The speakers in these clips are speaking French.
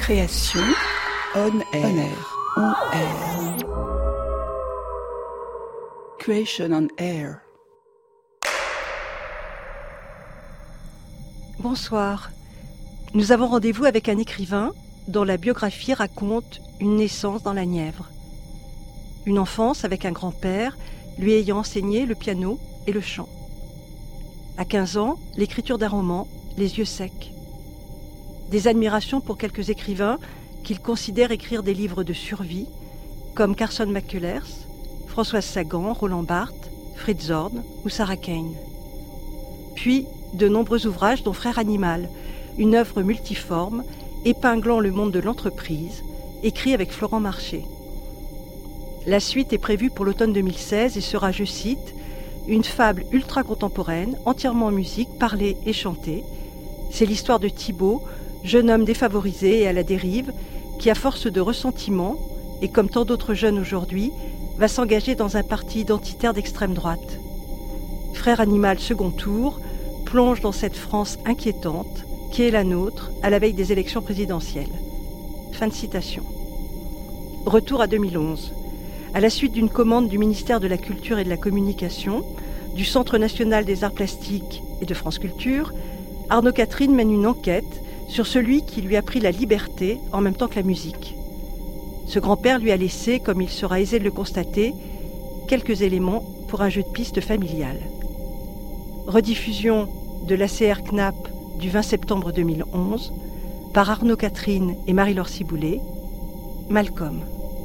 Création on air. On air. Creation on air. Bonsoir. Nous avons rendez-vous avec un écrivain dont la biographie raconte une naissance dans la Nièvre. Une enfance avec un grand-père lui ayant enseigné le piano et le chant. À 15 ans, l'écriture d'un roman, les yeux secs. Des admirations pour quelques écrivains qu'il considère écrire des livres de survie, comme Carson McCullers, Françoise Sagan, Roland Barthes, Fritz Zorn ou Sarah Kane. Puis, de nombreux ouvrages dont Frère Animal, une œuvre multiforme, épinglant le monde de l'entreprise, écrit avec Florent Marché. La suite est prévue pour l'automne 2016 et sera, je cite, une fable ultra-contemporaine, entièrement en musique, parlée et chantée. C'est l'histoire de Thibaut, jeune homme défavorisé et à la dérive, qui, à force de ressentiment, et comme tant d'autres jeunes aujourd'hui, va s'engager dans un parti identitaire d'extrême droite. Frère Animal second tour plonge dans cette France inquiétante, qui est la nôtre, à la veille des élections présidentielles. Fin de citation. Retour à 2011. À la suite d'une commande du ministère de la Culture et de la Communication, du Centre national des arts plastiques et de France Culture, Arnaud Catherine mène une enquête sur celui qui lui a pris la liberté en même temps que la musique. Ce grand-père lui a laissé, comme il sera aisé de le constater, quelques éléments pour un jeu de piste familial. Rediffusion de l'ACR CNAP du 20 septembre 2011 par Arnaud Catherine et Marie-Laure Ciboulet, Malcolm.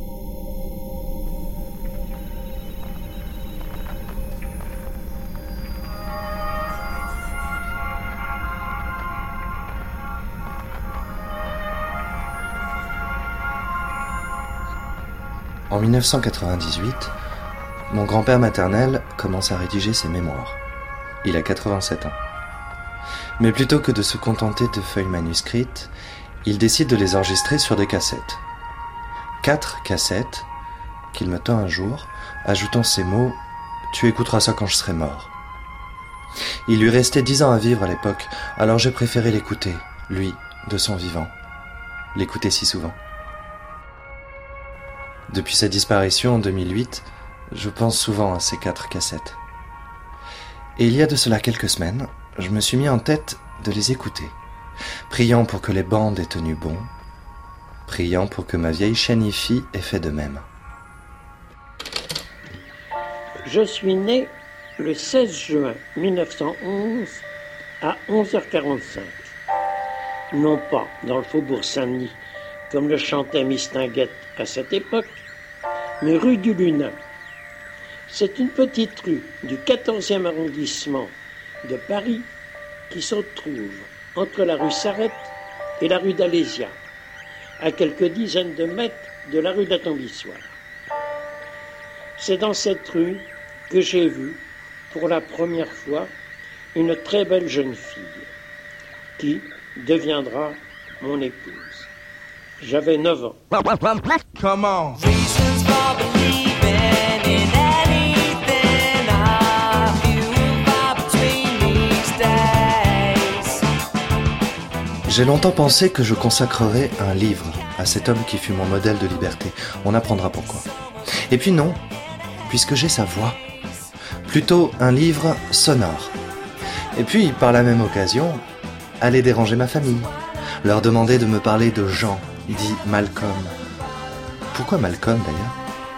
En 1998, mon grand-père maternel commence à rédiger ses mémoires. Il a 87 ans. Mais plutôt que de se contenter de feuilles manuscrites, il décide de les enregistrer sur des cassettes. 4 cassettes qu'il me tend un jour, ajoutant ces mots « Tu écouteras ça quand je serai mort ». Il lui restait 10 ans à vivre à l'époque, alors j'ai préféré l'écouter, lui, de son vivant. L'écouter si souvent. Depuis sa disparition en 2008, je pense souvent à ces 4 cassettes. Et il y a de cela quelques semaines, je me suis mis en tête de les écouter, priant pour que les bandes aient tenu bon, priant pour que ma vieille chaîne hi-fi ait fait de même. Je suis né le 16 juin 1911 à 11h45. Non pas dans le faubourg Saint-Denis, comme le chantait Mistinguett à cette époque, mais rue du Lunin. C'est une petite rue du 14e arrondissement de Paris qui se trouve entre la rue Sarrette et la rue d'Alésia, à quelques dizaines de mètres de la rue d'Atombissoire. C'est dans cette rue que j'ai vu, pour la première fois, une très belle jeune fille, qui deviendra mon épouse. J'avais 9 ans. Come on. J'ai longtemps pensé que je consacrerais un livre à cet homme qui fut mon modèle de liberté. On apprendra pourquoi. Et puis non, puisque j'ai sa voix. Plutôt un livre sonore. Et puis, par la même occasion, aller déranger ma famille. Leur demander de me parler de Jean, dit Malcolm. Pourquoi Malcolm d'ailleurs ?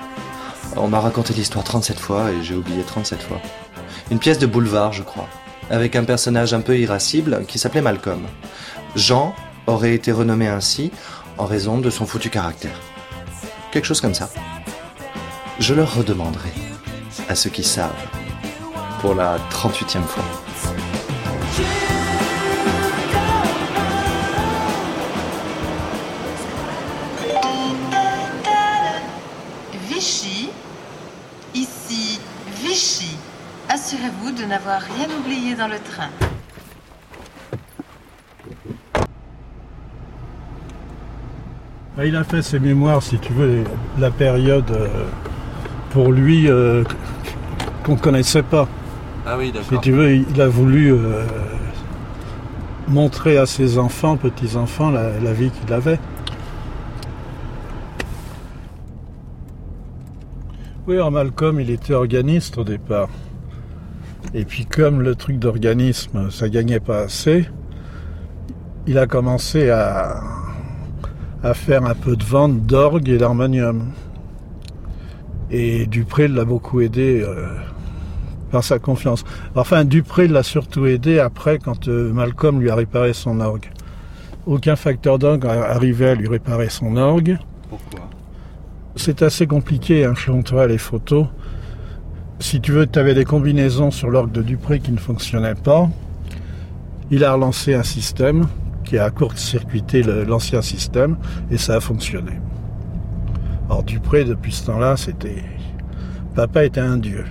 On m'a raconté l'histoire 37 fois et j'ai oublié 37 fois. Une pièce de boulevard, je crois, avec un personnage un peu irascible qui s'appelait Malcolm. Jean aurait été renommé ainsi en raison de son foutu caractère. Quelque chose comme ça. Je leur redemanderai, à ceux qui savent, pour la 38e fois. Vichy, ici Vichy. Assurez-vous de n'avoir rien oublié dans le train. Il a fait ses mémoires, si tu veux, la période pour lui qu'on ne connaissait pas. Ah oui, d'accord. Si tu veux, il a voulu montrer à ses enfants, petits-enfants, la vie qu'il avait. Oui, alors Malcolm, il était organiste au départ. Et puis comme le truc d'organisme, ça gagnait pas assez, il a commencé à faire un peu de vente d'orgue et d'harmonium. Et Dupré l'a beaucoup aidé par sa confiance. Enfin, Dupré l'a surtout aidé après quand Malcolm lui a réparé son orgue. Aucun facteur d'orgue arrivait à lui réparer son orgue. Pourquoi ? C'est assez compliqué, hein, je montrerai les photos. Si tu veux, tu avais des combinaisons sur l'orgue de Dupré qui ne fonctionnaient pas. Il a relancé un système qui a court-circuité l'ancien système et ça a fonctionné. Alors Dupré, depuis ce temps-là, Papa était un dieu.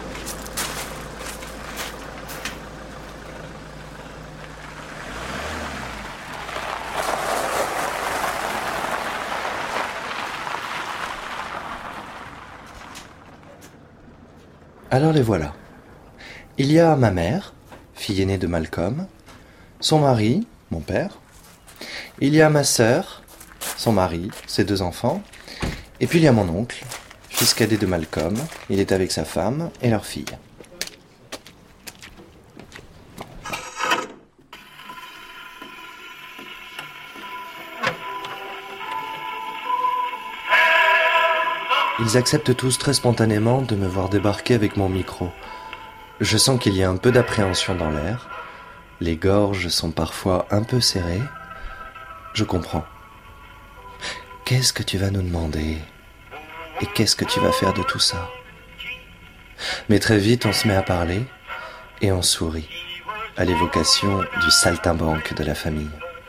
Alors les voilà. Il y a ma mère, fille aînée de Malcolm, son mari, mon père. Il y a ma sœur, son mari, ses 2 enfants. Et puis il y a mon oncle, fils cadet de Malcolm. Il est avec sa femme et leur fille. Ils acceptent tous très spontanément de me voir débarquer avec mon micro. Je sens qu'il y a un peu d'appréhension dans l'air. Les gorges sont parfois un peu serrées. Je comprends. Qu'est-ce que tu vas nous demander ? Et qu'est-ce que tu vas faire de tout ça ? Mais très vite, on se met à parler et on sourit à l'évocation du saltimbanque de la famille.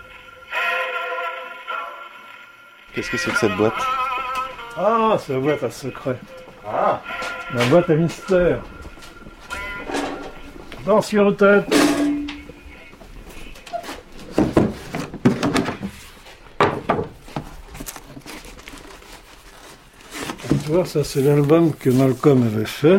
Qu'est-ce que c'est que cette boîte ? Ah, c'est la boîte à secret. Ah. La boîte à mystère. Attention aux têtes. Tu vois, ça c'est l'album que Malcolm avait fait.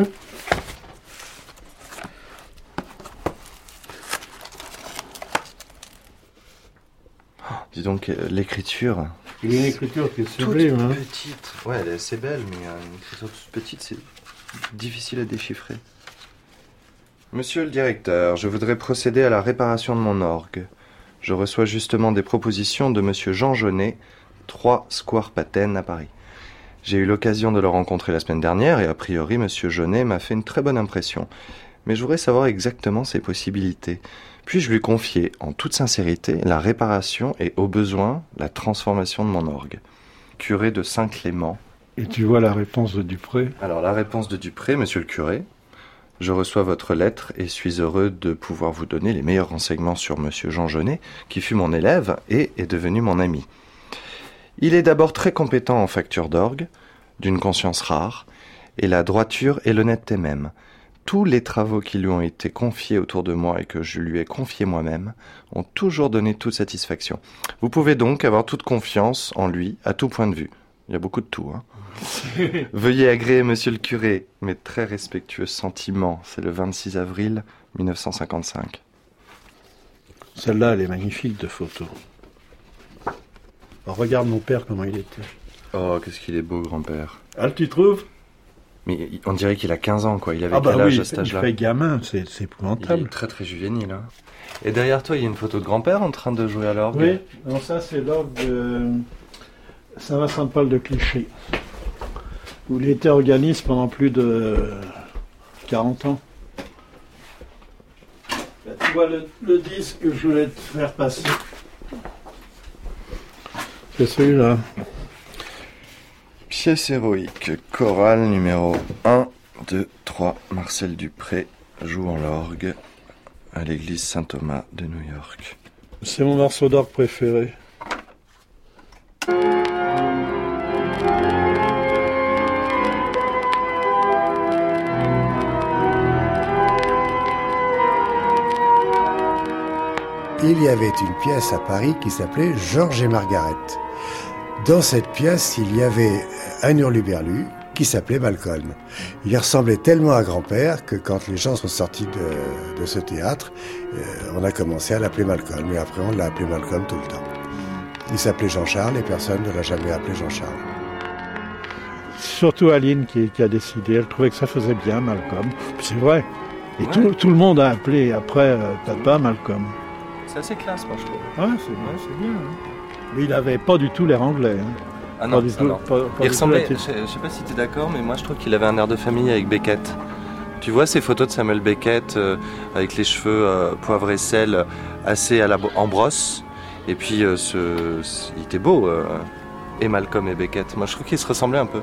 Dis donc, l'écriture... Il y a une écriture qui est sublime. Toute petite. Ouais, elle est assez belle, mais une écriture toute petite, c'est difficile à déchiffrer. Monsieur le directeur, je voudrais procéder à la réparation de mon orgue. Je reçois justement des propositions de monsieur Jean Jaunet, 3 Square Paten à Paris. J'ai eu l'occasion de le rencontrer la semaine dernière et a priori, monsieur Jaunet m'a fait une très bonne impression. Mais je voudrais savoir exactement ses possibilités. Puis-je lui confier, en toute sincérité, la réparation et, au besoin, la transformation de mon orgue. Curé de Saint-Clément. Et tu vois la réponse de Dupré ? Alors, la réponse de Dupré, monsieur le curé. Je reçois votre lettre et suis heureux de pouvoir vous donner les meilleurs renseignements sur monsieur Jean Jaunet, qui fut mon élève et est devenu mon ami. Il est d'abord très compétent en facture d'orgue, d'une conscience rare, et la droiture et l'honnêteté même. Tous les travaux qui lui ont été confiés autour de moi et que je lui ai confiés moi-même ont toujours donné toute satisfaction. Vous pouvez donc avoir toute confiance en lui à tout point de vue. Il y a beaucoup de tout, hein. Veuillez agréer, monsieur le curé, mes très respectueux sentiments. C'est le 26 avril 1955. Celle-là, elle est magnifique de photo. Alors, regarde mon père, comment il était. Oh, qu'est-ce qu'il est beau, grand-père. Ah, tu trouves ? Mais on dirait qu'il a 15 ans, quoi. Il avait Ah bah quel âge oui, à cet âge-là ? il fait gamin, c'est Il épouvantable. est très très juvénile, hein. Et derrière toi, il y a une photo de grand-père en train de jouer à l'orgue. Oui, non, ça c'est l'orgue de Saint-Vincent-de-Paul de Clichy, où il était organiste pendant plus de 40 ans. Là, tu vois le disque que je voulais te faire passer. C'est celui-là. Pièce héroïque, chorale numéro 1, 2, 3, Marcel Dupré jouant l'orgue à l'église Saint-Thomas de New York. C'est mon morceau d'orgue préféré. Il y avait une pièce à Paris qui s'appelait Georges et Margaret. Dans cette pièce, il y avait un hurluberlu qui s'appelait Malcolm. Il ressemblait tellement à grand-père que quand les gens sont sortis de ce théâtre, on a commencé à l'appeler Malcolm. Et après, on l'a appelé Malcolm tout le temps. Il s'appelait Jean-Charles et personne ne l'a jamais appelé Jean-Charles. surtout Aline qui a décidé. Elle trouvait que ça faisait bien, Malcolm. Puis c'est vrai. Et Ouais. tout le monde a appelé après Papa Malcolm. C'est assez classe, moi, je trouve. Ouais, c'est bien. Hein. Mais il n'avait pas du tout l'air anglais. Hein. Ah non, Pas du ça, tout, non. pas Il du ressemblait, tout à je sais pas si tu es d'accord, mais moi je trouve qu'il avait un air de famille avec Beckett. Tu vois ces photos de Samuel Beckett avec les cheveux poivre et sel assez en brosse. Et puis il était beau, et Malcolm et Beckett. Moi je trouve qu'ils se ressemblaient un peu.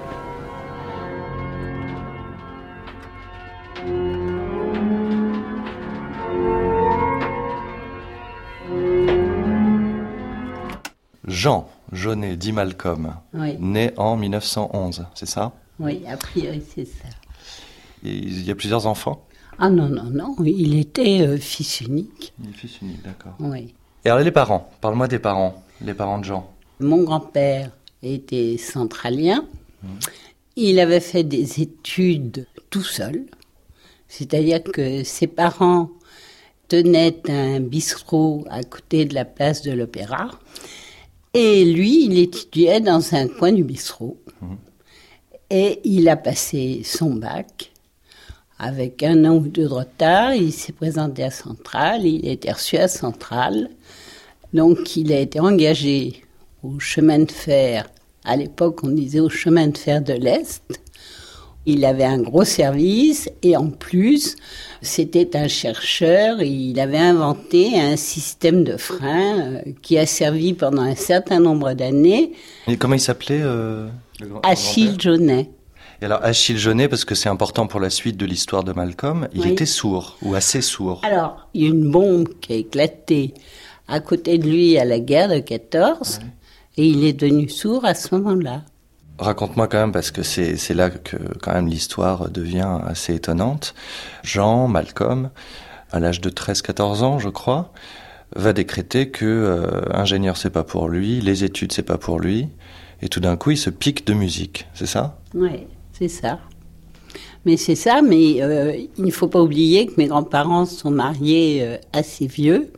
Jean Jaunet dit Malcolm, Oui. né en 1911, c'est ça? Oui, a priori, c'est ça. Il y a plusieurs enfants? Ah non, il était fils unique. Il est fils unique, d'accord. Oui. Et alors les parents, parle-moi des parents, les parents de Jean. Mon grand-père était centralien. Il avait fait des études tout seul. C'est-à-dire que ses parents tenaient un bistrot à côté de la place de l'Opéra. Et lui, il étudiait dans un coin du bistrot. Et il a passé son bac. Avec 1 an ou 2 de retard, il s'est présenté à Centrale. Il a été reçu à Centrale. Donc, il a été engagé au chemin de fer. À l'époque, on disait au chemin de fer de l'Est. Il avait un gros service et en plus, c'était un chercheur et il avait inventé un système de frein qui a servi pendant un certain nombre d'années. Et comment il s'appelait le Achille Jaunet. Et alors Achille Jaunet, parce que c'est important pour la suite de l'histoire de Malcolm, il était sourd ou assez sourd. Alors, il y a une bombe qui a éclaté à côté de lui à la guerre de 14 et il est devenu sourd à ce moment-là. Raconte-moi quand même, parce que c'est là que quand même l'histoire devient assez étonnante. Jean, Malcolm, à l'âge de 13-14 ans, je crois, va décréter que ingénieur c'est pas pour lui, les études c'est pas pour lui, et tout d'un coup il se pique de musique, c'est ça? Oui, c'est ça. Mais il ne faut pas oublier que mes grands-parents sont mariés assez vieux,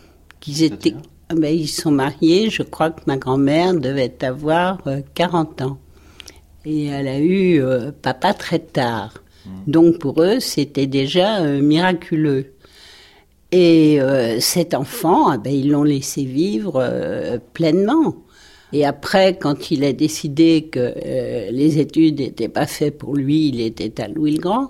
ils sont mariés, je crois que ma grand-mère devait avoir 40 ans. Et elle a eu papa très tard. Donc pour eux, c'était déjà miraculeux. Et cet enfant, ils l'ont laissé vivre pleinement. Et après, quand il a décidé que les études n'étaient pas faites pour lui, il était à Louis-le-Grand.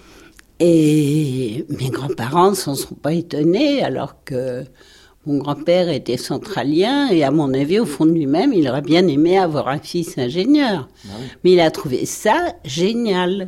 Et mes grands-parents ne s'en sont pas étonnés, alors que mon grand-père était centralien et à mon avis, au fond de lui-même, il aurait bien aimé avoir un fils ingénieur. Ah oui. Mais il a trouvé ça génial.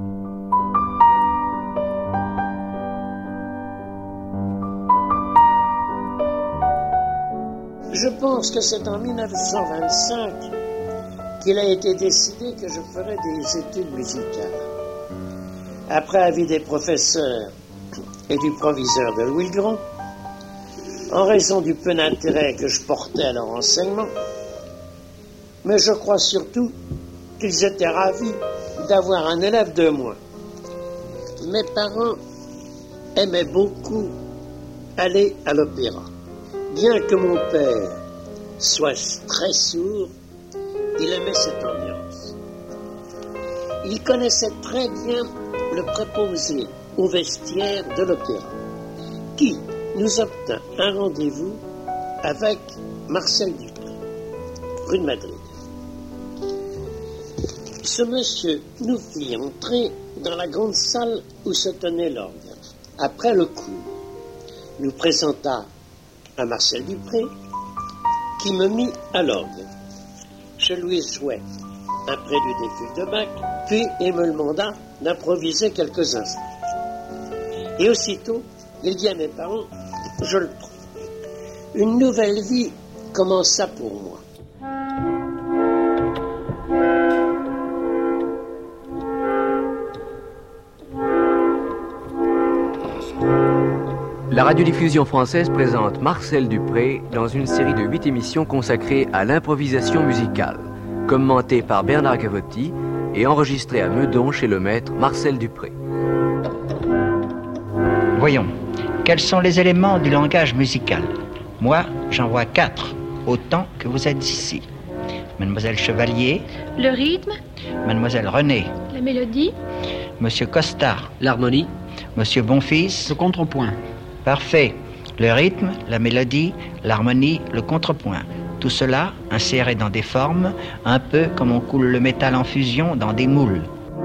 Je pense que c'est en 1925 qu'il a été décidé que je ferais des études musicales. Après avis des professeurs et du proviseur de Louis-le-Grand, en raison du peu d'intérêt que je portais à leur enseignement, mais je crois surtout qu'ils étaient ravis d'avoir un élève de moins. Mes parents aimaient beaucoup aller à l'opéra. Bien que mon père soit très sourd, il aimait cette ambiance. Il connaissait très bien le préposé au vestiaire de l'opéra, qui nous obtint un rendez-vous avec Marcel Dupré, rue de Madrid. Ce monsieur nous fit entrer dans la grande salle où se tenait l'orgue. Après le cours, nous présenta à Marcel Dupré, qui me mit à l'orgue. Je lui jouai un prélude des fugues de Bach, puis il me demanda d'improviser quelques instants. Et aussitôt, il dit à mes parents, je le prends. Une nouvelle vie commença pour moi. La radiodiffusion française présente Marcel Dupré dans une série de 8 émissions consacrées à l'improvisation musicale, commentée par Bernard Gavotti et enregistrée à Meudon chez le maître Marcel Dupré. Voyons, quels sont les éléments du langage musical? Moi, j'en vois 4, autant que vous êtes ici. Mademoiselle Chevalier. Le rythme. Mademoiselle Renée. La mélodie. Monsieur Costa. L'harmonie. Monsieur Bonfils. Le contrepoint. Parfait. Le rythme, la mélodie, l'harmonie, le contrepoint. Tout cela inséré dans des formes, un peu comme on coule le métal en fusion dans des moules.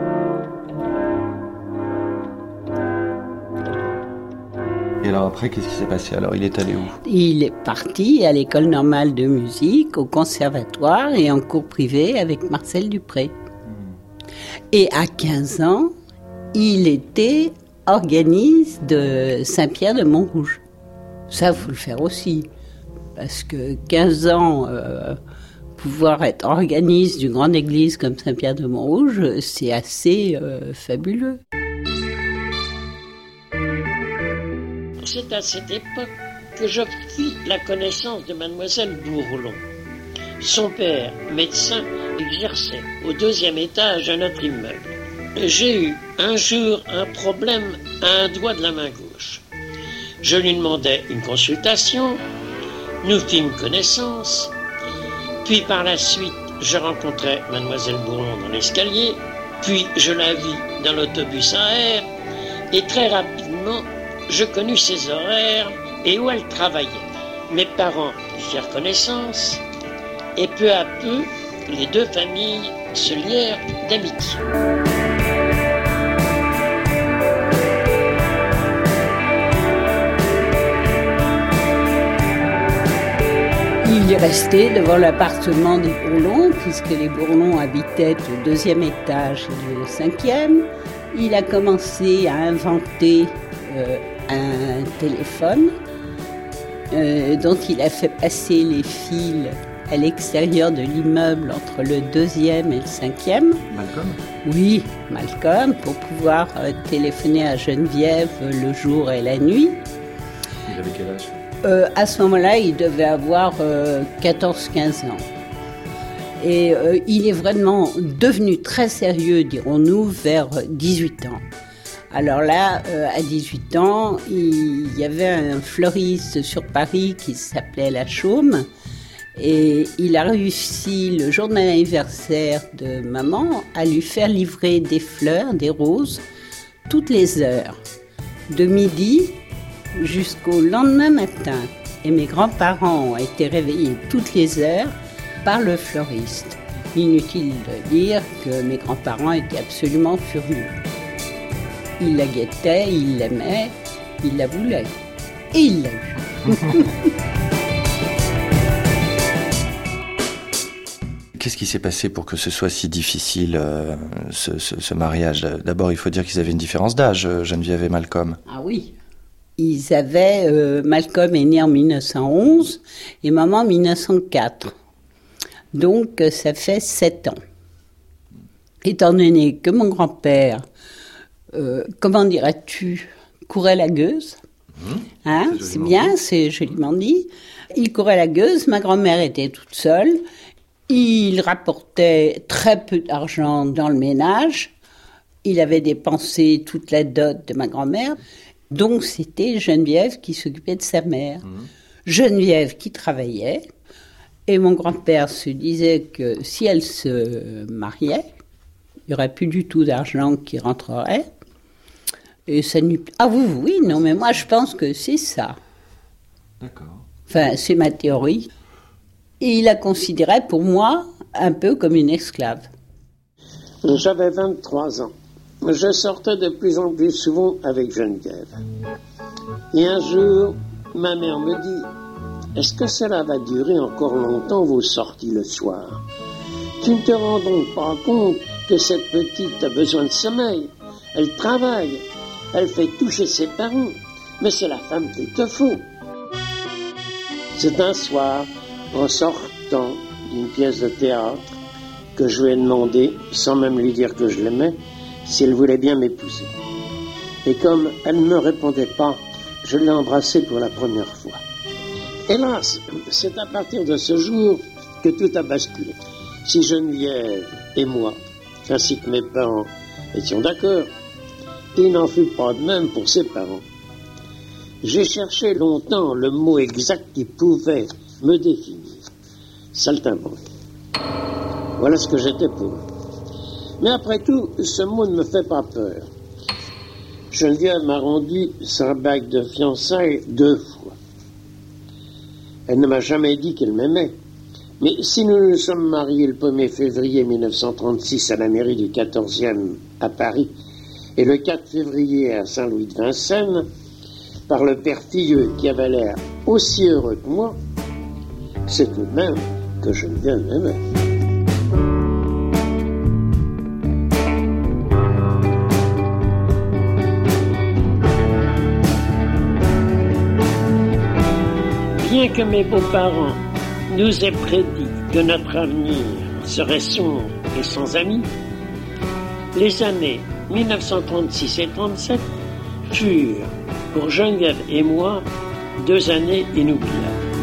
Et alors après, qu'est-ce qui s'est passé? Alors, il est allé où? Il est parti à l'école normale de musique, au conservatoire et en cours privé avec Marcel Dupré. Et à 15 ans, il était organiste de Saint-Pierre de Montrouge. Ça, il faut le faire aussi. Parce que 15 ans, pouvoir être organiste d'une grande église comme Saint-Pierre de Montrouge, c'est assez fabuleux. C'est à cette époque que je fis la connaissance de mademoiselle Bourlon. Son père, médecin, exerçait au 2e étage de notre immeuble. J'ai eu un jour un problème à un doigt de la main gauche. Je lui demandai une consultation, nous fîmes connaissance, puis par la suite, je rencontrai mademoiselle Bourlon dans l'escalier, puis je la vis dans l'autobus à air, et très rapidement, je connus ses horaires et où elle travaillait. Mes parents firent connaissance et peu à peu, les deux familles se lièrent d'amitié. Il est resté devant l'appartement des Bourlons, puisque les Bourlons habitaient au 2e étage et le 5e. Il a commencé à inventer un téléphone dont il a fait passer les fils à l'extérieur de l'immeuble entre le 2e et le 5e. Malcolm? Oui, Malcolm, pour pouvoir téléphoner à Geneviève le jour et la nuit. Il avait quel âge? À ce moment-là, il devait avoir 14-15 ans. Et il est vraiment devenu très sérieux, dirons-nous, vers 18 ans. Alors là, à 18 ans, il y avait un fleuriste sur Paris qui s'appelait La Chaume. Et il a réussi, le jour de l'anniversaire de maman, à lui faire livrer des fleurs, des roses, toutes les heures, de midi jusqu'au lendemain matin. Et mes grands-parents ont été réveillés toutes les heures par le fleuriste. Inutile de dire que mes grands-parents étaient absolument furieux. Il la guettait, il l'aimait, il la voulait. Et il l'a eu. Qu'est-ce qui s'est passé pour que ce soit si difficile, ce mariage? D'abord, il faut dire qu'ils avaient une différence d'âge, Geneviève et Malcolm. Ah oui. Ils avaient... Malcolm est né en 1911 et maman en 1904. Donc, ça fait 7 ans. Étant donné que mon grand-père, comment dirais-tu, courait la gueuse. Hein, c'est bien, c'est joliment dit. Il courait la gueuse, ma grand-mère était toute seule. Il rapportait très peu d'argent dans le ménage. Il avait dépensé toute la dot de ma grand-mère. Donc, c'était Geneviève qui s'occupait de sa mère. Geneviève qui travaillait. Et mon grand-père se disait que si elle se mariait, il n'y aurait plus du tout d'argent qui rentrerait. Et ça lui... Ah oui, non, mais moi je pense que c'est ça. D'accord. Enfin, c'est ma théorie. Et il la considérait pour moi un peu comme une esclave. J'avais 23 ans. Je sortais de plus en plus souvent avec Geneviève. Et un jour, ma mère me dit: est-ce que cela va durer encore longtemps vos sorties le soir? Tu ne te rends donc pas compte que cette petite a besoin de sommeil? Elle travaille, elle fait tout chez ses parents, mais c'est la femme qu'il te faut. C'est un soir, en sortant d'une pièce de théâtre, que je lui ai demandé, sans même lui dire que je l'aimais, si elle voulait bien m'épouser. Et comme elle ne me répondait pas, je l'ai embrassée pour la première fois. Hélas, c'est à partir de ce jour que tout a basculé. Si Geneviève et moi, ainsi que mes parents, étions d'accord, il n'en fut pas de même pour ses parents. J'ai cherché longtemps le mot exact qui pouvait me définir. Saltimbanque. Voilà ce que j'étais pour. Mais après tout, ce mot ne me fait pas peur. Geneviève m'a rendu sa bague de fiançailles 2 fois. Elle ne m'a jamais dit qu'elle m'aimait. Mais si nous nous sommes mariés le 1er février 1936 à la mairie du 14e à Paris et le 4 février à Saint-Louis-de-Vincennes, par le père Filleux qui avait l'air aussi heureux que moi, c'est tout de même que Geneviève m'aimait. Bien que mes beaux-parents nous aient prédit que notre avenir serait sombre et sans amis, les années 1936 et 1937 furent, pour Geneviève et moi, 2 années inoubliables.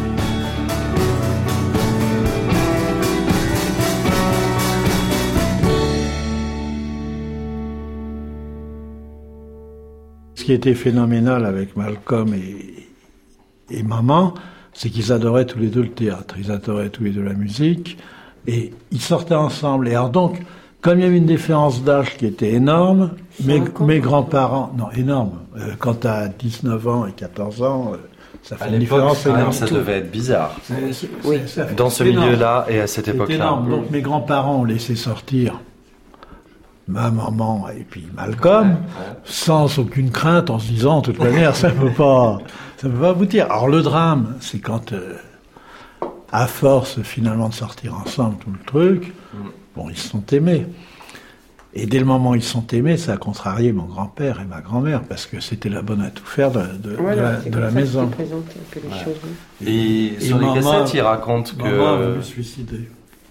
Ce qui était phénoménal avec Malcolm et maman, c'est qu'ils adoraient tous les deux le théâtre, ils adoraient tous les deux la musique, et ils sortaient ensemble. Et alors donc, comme il y avait une différence d'âge qui était énorme, mes grands-parents... Non, énorme. Quand tu as 19 ans et 14 ans, ça fait une différence énorme. Ça devait être bizarre. Oui. Dans ce milieu-là et à cette époque-là. Énorme. Donc mes grands-parents ont laissé sortir ma maman et puis Malcolm, sans aucune crainte, en se disant, de toute manière, ça peut pas aboutir. Alors le drame, c'est quand, à force finalement de sortir ensemble tout le truc, bon, ils se sont aimés. Et dès le moment où ils se sont aimés, ça a contrarié mon grand-père et ma grand-mère, parce que c'était la bonne à tout faire de la maison. Et sur les cassettes, il raconte que... Maman a voulu se suicider.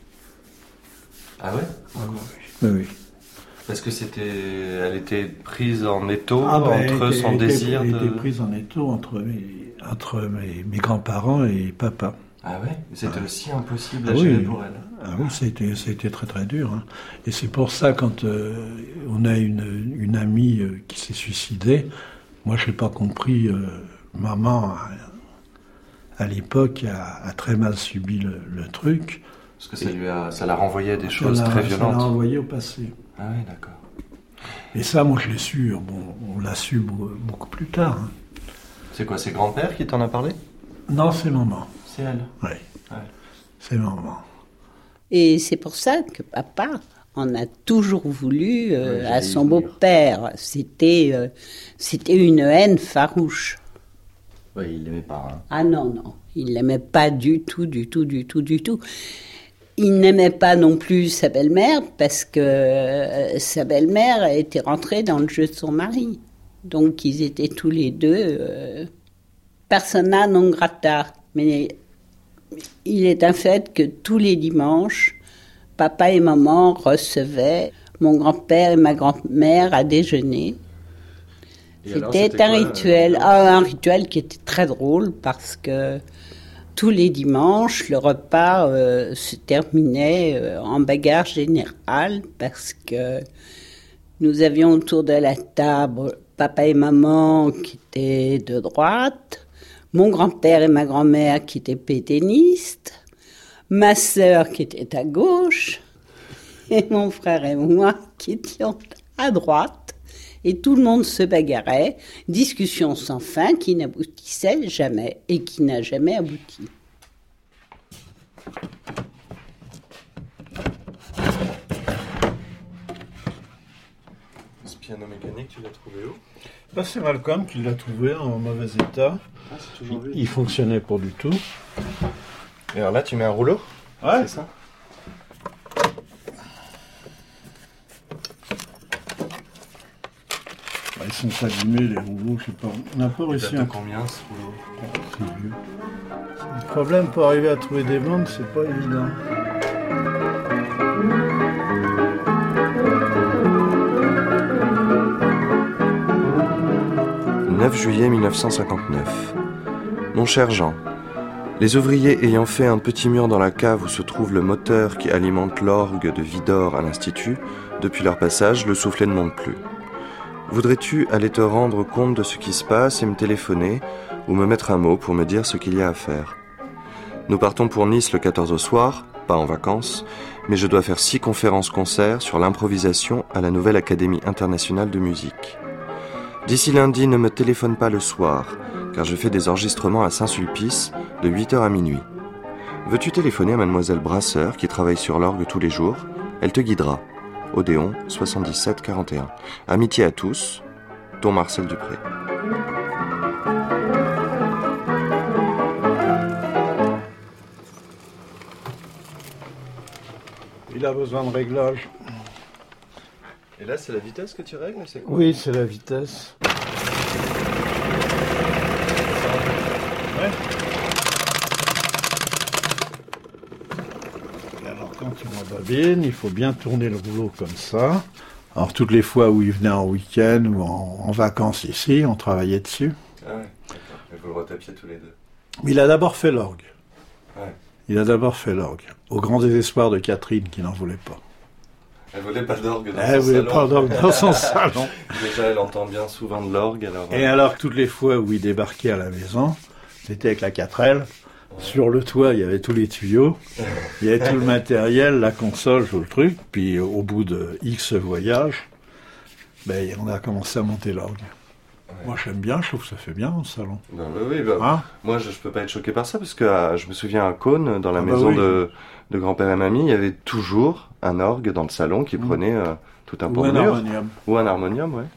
Ah ouais? Oui. Parce que elle était prise en étau entre son désir Elle était prise en étau entre mes grands-parents et papa. Ah ouais? C'était aussi impossible à gérer pour elle. Ah oui, c'était très très dur. Hein. Et c'est pour ça, quand on a une amie qui s'est suicidée, moi je n'ai pas compris, maman à l'époque a très mal subi le truc. Parce que ça l'a renvoyé à des choses très violentes. Ça l'a renvoyé au passé. Ah oui, d'accord. Et ça, moi, je l'ai su. Bon, on l'a su beaucoup plus tard. Hein. C'est quoi, c'est grand-père qui t'en a parlé? Non, c'est maman. C'est elle? Oui. Ouais. C'est maman. Et c'est pour ça que papa en a toujours voulu à son beau-père. C'était une haine farouche. Oui, il l'aimait pas. Hein. Ah non, il l'aimait pas du tout. Il n'aimait pas non plus sa belle-mère parce que sa belle-mère était rentrée dans le jeu de son mari. Donc ils étaient tous les deux persona non grata. Mais il est un fait que tous les dimanches, papa et maman recevaient mon grand-père et ma grand-mère à déjeuner. C'était un rituel, un rituel qui était très drôle parce que tous les dimanches, le repas se terminait en bagarre générale parce que nous avions autour de la table papa et maman qui étaient de droite, mon grand-père et ma grand-mère qui étaient pétainistes, ma sœur qui était à gauche et mon frère et moi qui étions à droite. Et tout le monde se bagarrait, discussion sans fin qui n'aboutissait jamais et qui n'a jamais abouti. Ce piano mécanique, tu l'as trouvé où? C'est Malcolm qui l'a trouvé en mauvais état. Ah, c'est toujours lui. Il fonctionnait pas du tout. Et alors là, tu mets un rouleau? Ouais. C'est ça? Ils sont abîmés, les rouleaux, je sais pas. On n'a pas réussi à... combien, ce rouleau? C'est vieux. Le problème pour arriver à trouver des bandes, c'est pas évident. « 9 juillet 1959. Mon cher Jean, les ouvriers ayant fait un petit mur dans la cave où se trouve le moteur qui alimente l'orgue de Vidor à l'Institut, depuis leur passage, le soufflet ne monte plus. Voudrais-tu aller te rendre compte de ce qui se passe et me téléphoner ou me mettre un mot pour me dire ce qu'il y a à faire? Nous partons pour Nice le 14 au soir, pas en vacances, mais je dois faire 6 conférences-concerts sur l'improvisation à la Nouvelle Académie internationale de musique. D'ici lundi, ne me téléphone pas le soir, car je fais des enregistrements à Saint-Sulpice de 8h à minuit. Veux-tu téléphoner à mademoiselle Brasseur, qui travaille sur l'orgue tous les jours? Elle te guidera. Odéon 77 41. Amitié à tous, ton Marcel Dupré. Il a besoin de réglage. Et là, c'est la vitesse que tu règles, c'est quoi? Oui, c'est la vitesse. Ouais. Et alors, quand tu m'embobines, il faut bien tourner le rouleau comme ça. Alors, toutes les fois où il venait en week-end ou en vacances ici, on travaillait dessus. Ah ouais, il faut le retapier tous les deux. Mais il a d'abord fait l'orgue. Ouais. Il a d'abord fait l'orgue, au grand désespoir de Catherine qui n'en voulait pas. Elle voulait pas d'orgue dans son salon. Elle voulait pas d'orgue dans son salon. Déjà, elle entend bien souvent de l'orgue. Alors, Et alors, toutes les fois où il débarquait à la maison, c'était avec la 4L. Sur le toit, il y avait tous les tuyaux, il y avait tout le matériel, la console, tout le truc. Puis, au bout de X voyages, on a commencé à monter l'orgue. Ouais. Moi, j'aime bien, je trouve que ça fait bien dans le salon. Moi, je peux pas être choqué par ça, parce que je me souviens à Cône, dans la maison de grand-père et mamie, il y avait toujours un orgue dans le salon qui prenait tout un pan de mur. Harmonium. Ou un harmonium, ouais.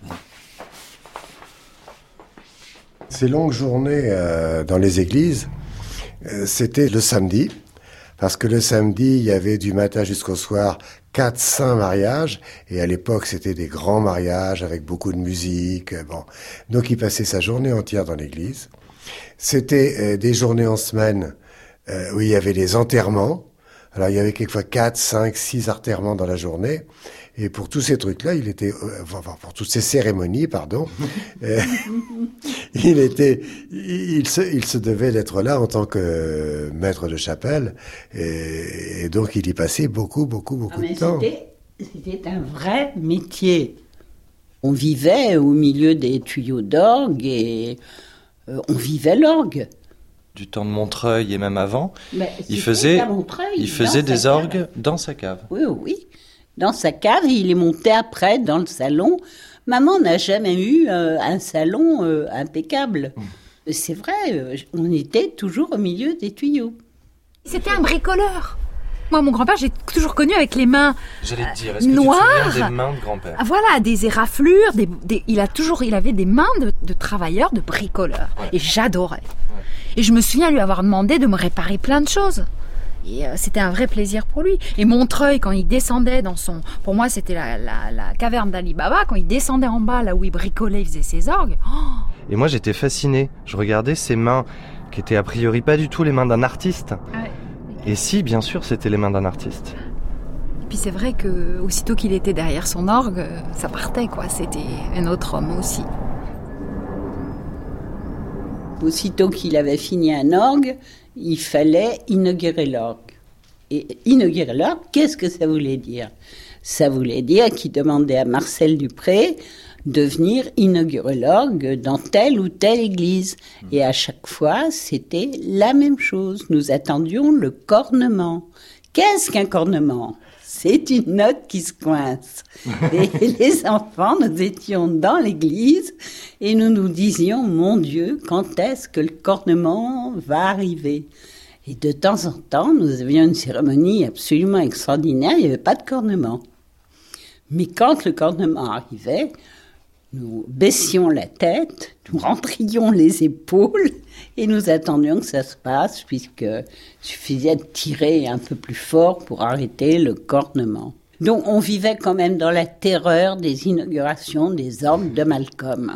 Ces longues journées dans les églises, c'était le samedi, parce que le samedi, il y avait du matin jusqu'au soir 400 mariages, et à l'époque, c'était des grands mariages avec beaucoup de musique. Donc, il passait sa journée entière dans l'église. C'était des journées en semaine où il y avait des enterrements. Alors, il y avait quelquefois 4, 5, 6 enterrements dans la journée. Et pour tous ces trucs-là, pour toutes ces cérémonies, il se devait d'être là en tant que maître de chapelle. Et donc, il y passait beaucoup de temps. C'était un vrai métier. On vivait au milieu des tuyaux d'orgue et on vivait l'orgue. Du temps de Montreuil et même avant, il faisait des orgues dans sa cave. Oui. Dans sa cave, il est monté après dans le salon. Maman n'a jamais eu un salon impeccable. C'est vrai, on était toujours au milieu des tuyaux. C'était un bricoleur. Moi, mon grand-père, j'ai toujours connu avec les mains J'allais te dire, est-ce que noires. Tu te souviens des mains de grand-père? Voilà, des éraflures. Il avait des mains de travailleur, de bricoleur. Ouais. Et j'adorais. Ouais. Et je me souviens lui avoir demandé de me réparer plein de choses. Et c'était un vrai plaisir pour lui. Et Montreuil, quand il descendait pour moi, c'était la caverne d'Ali Baba, quand il descendait en bas, là où il bricolait, il faisait ses orgues. Et moi, j'étais fasciné. Je regardais ses mains, qui étaient a priori pas du tout les mains d'un artiste. Ouais. Et si, bien sûr, c'était les mains d'un artiste. Et puis c'est vrai que aussitôt qu'il était derrière son orgue, ça partait, quoi. C'était un autre homme aussi. Aussitôt qu'il avait fini un orgue, il fallait inaugurer l'orgue. Et inaugurer l'orgue, qu'est-ce que ça voulait dire? Ça voulait dire qu'il demandait à Marcel Dupré de venir inaugurer l'orgue dans telle ou telle église. Et à chaque fois, c'était la même chose. Nous attendions le cornement. Qu'est-ce qu'un cornement? C'est une note qui se coince. Et les enfants, nous étions dans l'église et nous nous disions, mon Dieu, quand est-ce que le cornement va arriver? Et de temps en temps, nous avions une cérémonie absolument extraordinaire, il n'y avait pas de cornement. Mais quand le cornement arrivait, nous baissions la tête, nous rentrions les épaules et nous attendions que ça se passe, puisqu'il suffisait de tirer un peu plus fort pour arrêter le cornement. Donc on vivait quand même dans la terreur des inaugurations des orgues de Malcolm.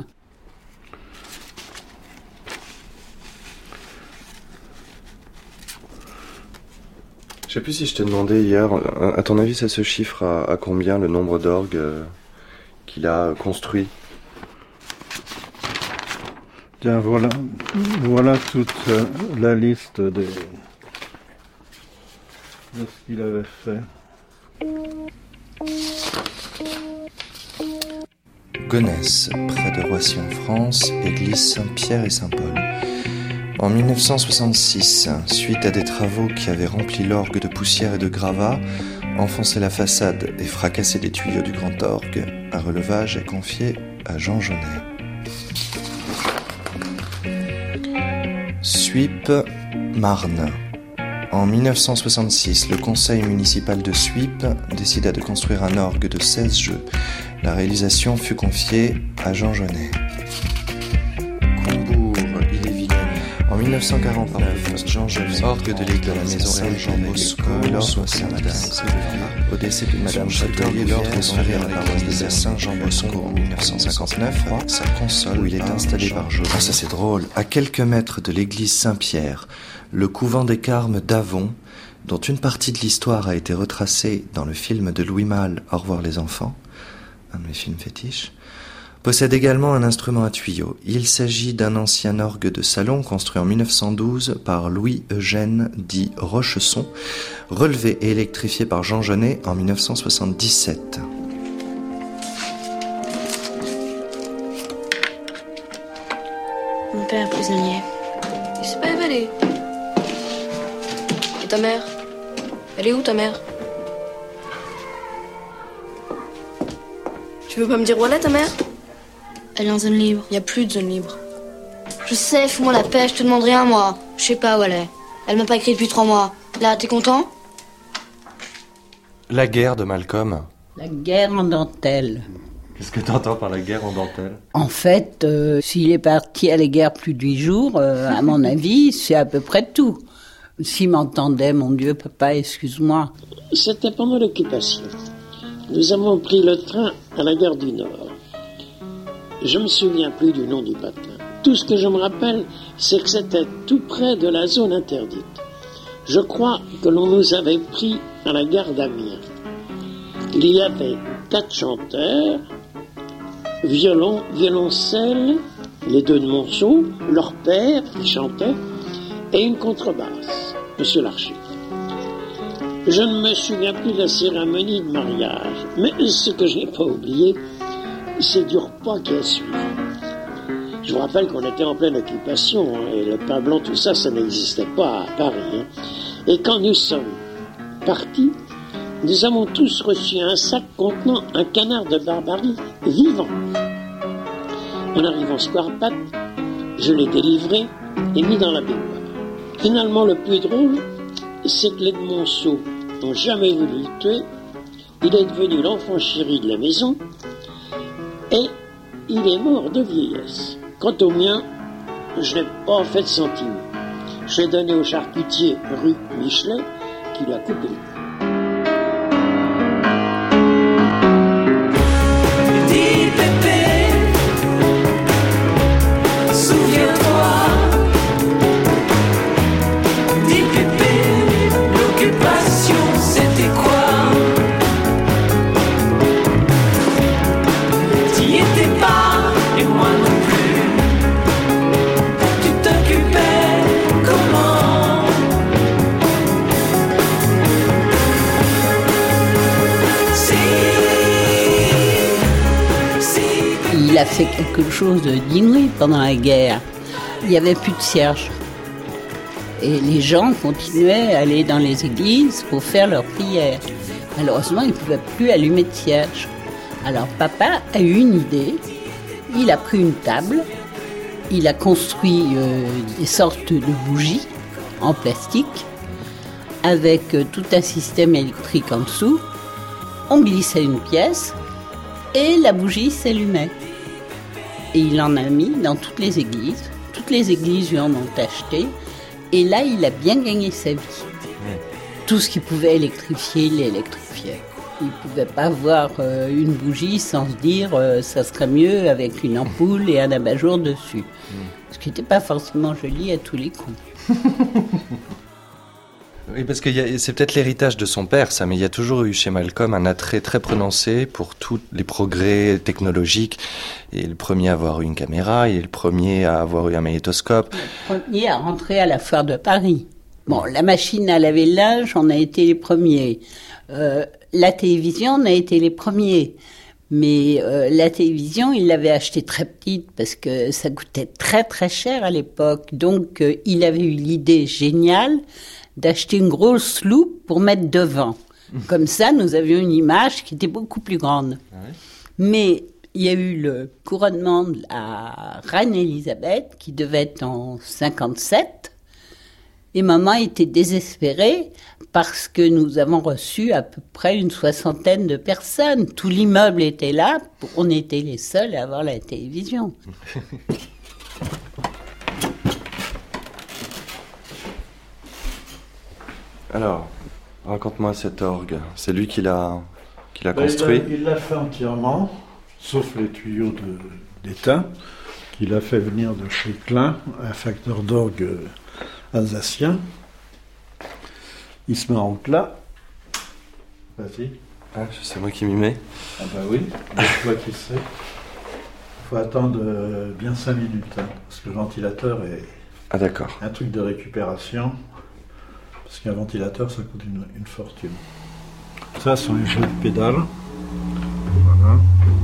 Je sais plus si je t'ai demandé hier, à ton avis ça se chiffre à combien le nombre d'orgues qu'il a construit? Tiens, voilà toute la liste de ce qu'il avait fait. Gonesse, près de Roissy en France, église Saint-Pierre et Saint-Paul. En 1966, suite à des travaux qui avaient rempli l'orgue de poussière et de gravats, enfoncer la façade et fracasser les tuyaux du grand orgue, un relevage est confié à Jean Genet. Suippes, Marne. En 1966, le conseil municipal de Suippes décida de construire un orgue de 16 jeux. La réalisation fut confiée à Jean Genet. En 1949, Jean Genet, orgue de l'église de la maison Jean Bosco, l'ordre au décès de Madame Châteauvier, l'ordre transféré à la paroisse de Saint-Jean Bosco en 1959, avec sa console où il est installé par jour. Ah, ça c'est drôle. À quelques mètres de l'église Saint-Pierre, le couvent des Carmes d'Avon, dont une partie de l'histoire a été retracée dans le film de Louis Malle, Au revoir les enfants, un de mes films fétiches, possède également un instrument à tuyaux. Il s'agit d'un ancien orgue de salon construit en 1912 par Louis-Eugène dit Rochesson, relevé et électrifié par Jean Genet en 1977. Mon père prisonnier. Il s'est pas évadé. Et ta mère? Elle est où ta mère? Tu veux pas me dire où elle est ta mère? Elle est en zone libre. Y a plus de zone libre. Je sais, fous-moi la paix, je te demande rien, moi. Je sais pas où elle est. Elle m'a pas écrit depuis 3 mois. Là, t'es content? La guerre de Malcolm. La guerre en dentelle. Qu'est-ce que t'entends par la guerre en dentelle? En fait, s'il est parti à la guerre plus de 8 jours, à mon avis, c'est à peu près tout. S'il m'entendait, mon Dieu, papa, excuse-moi. C'était pendant l'occupation. Nous avons pris le train à la gare du Nord. Je me souviens plus du nom du patelin. Tout ce que je me rappelle, c'est que c'était tout près de la zone interdite. Je crois que l'on nous avait pris à la gare d'Amiens. Il y avait 4 chanteurs, violon, violoncelle, les 2 de Monceau, leur père qui chantait, et une contrebasse, Monsieur Larcher. Je ne me souviens plus de la cérémonie de mariage, mais ce que je n'ai pas oublié, c'est du repas qui a suivi. Je vous rappelle qu'on était en pleine occupation, et le pain blanc, tout ça, ça n'existait pas à Paris. Et quand nous sommes partis, nous avons tous reçu un sac contenant un canard de Barbarie vivant. En arrivant Square Pat, je l'ai délivré et mis dans la baignoire. Finalement, le plus drôle, c'est que les de Monceau n'ont jamais voulu le tuer. Il est devenu l'enfant chéri de la maison et il est mort de vieillesse. Quant au mien, je n'ai pas fait de centime. Je l'ai donné au charcutier rue Michelet qui l'a coupé. Dis Pépé, souviens-toi. Dis Pépé, l'occupation c'était quoi? T'y étais pas, et moi non plus. Tu t'occupais comment? Il a fait quelque chose d'inouï pendant la guerre. Il n'y avait plus de cierge. Et les gens continuaient à aller dans les églises pour faire leurs prières. Malheureusement, ils ne pouvaient plus allumer de cierge. Alors papa a eu une idée. Il a pris une table. Il a construit des sortes de bougies en plastique avec tout un système électrique en dessous. On glissait une pièce et la bougie s'allumait. Et il en a mis dans toutes les églises. Toutes les églises lui en ont acheté. Et là, il a bien gagné sa vie. Tout ce qu'il pouvait électrifier, il l'électrifiait. Il ne pouvait pas voir une bougie sans se dire ça serait mieux avec une ampoule et un abat-jour dessus. Ce qui n'était pas forcément joli à tous les coups. Oui, parce que c'est peut-être l'héritage de son père, ça, mais il y a toujours eu chez Malcolm un attrait très prononcé pour tous les progrès technologiques. Il est le premier à avoir eu une caméra, il est le premier à avoir eu un magnétoscope. Le premier à rentrer à la foire de Paris. Bon, la machine à laver le linge, on a été les premiers. La télévision, on a été les premiers. Mais la télévision, il l'avait achetée très petite parce que ça coûtait très très cher à l'époque. Donc, il avait eu l'idée géniale d'acheter une grosse loupe pour mettre devant. Comme ça, nous avions une image qui était beaucoup plus grande. Ah ouais. Mais il y a eu le couronnement de la reine Elisabeth, qui devait être en 57. Et maman était désespérée parce que nous avons reçu à peu près une 60aine de personnes. Tout l'immeuble était là. On était les seuls à avoir la télévision. Alors, raconte-moi cet orgue. C'est lui qui l'a construit? Il l'a fait entièrement, sauf les tuyaux d'étain, qu'il a fait venir de chez Klein, un facteur d'orgue alsacien. Il se met en route là. Vas-y. Ah, c'est moi qui m'y mets. Ah bah oui, c'est toi qui sais. Il faut attendre bien 5 minutes, hein, parce que le ventilateur est un truc de récupération. Parce qu'un ventilateur, ça coûte une fortune. Ça, ce sont les jeux de pédales. Voilà.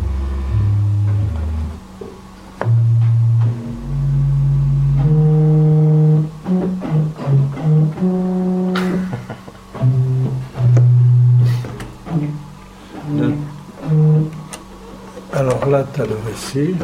Alors là, tu as le récit.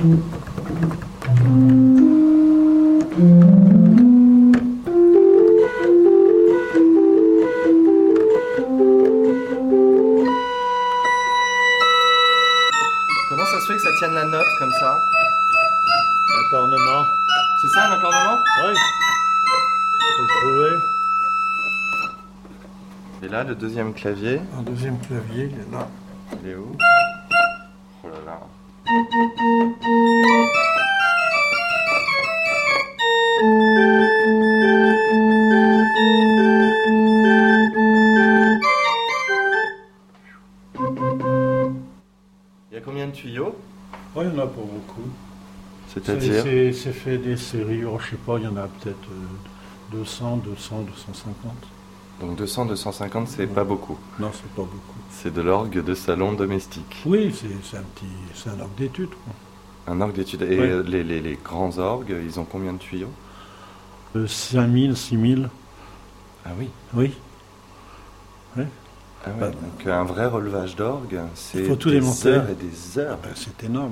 Comment ça se fait que ça tienne la note comme ça? L'accornement. C'est ça, un accornement? Oui. Faut le trouver. Et là, le deuxième clavier. Un deuxième clavier, il est là. Il est où? Oh là là. Il y a combien de tuyaux? Oh, il n'y en a pas beaucoup. C'est-à-dire? C'est fait des séries, oh, je sais pas, il y en a peut-être 200, 250. Donc 200, 250, c'est pas beaucoup. Non, c'est pas beaucoup. C'est de l'orgue de salon domestique. Oui, c'est un orgue d'étude, quoi. Un orgue d'étude. Et ouais. les grands orgues, ils ont combien de tuyaux? 5000, 6000. Ah oui? Oui. Ouais. Ah ouais, donc un vrai relevage d'orgue, c'est des heures et des heures. Ben, c'est énorme.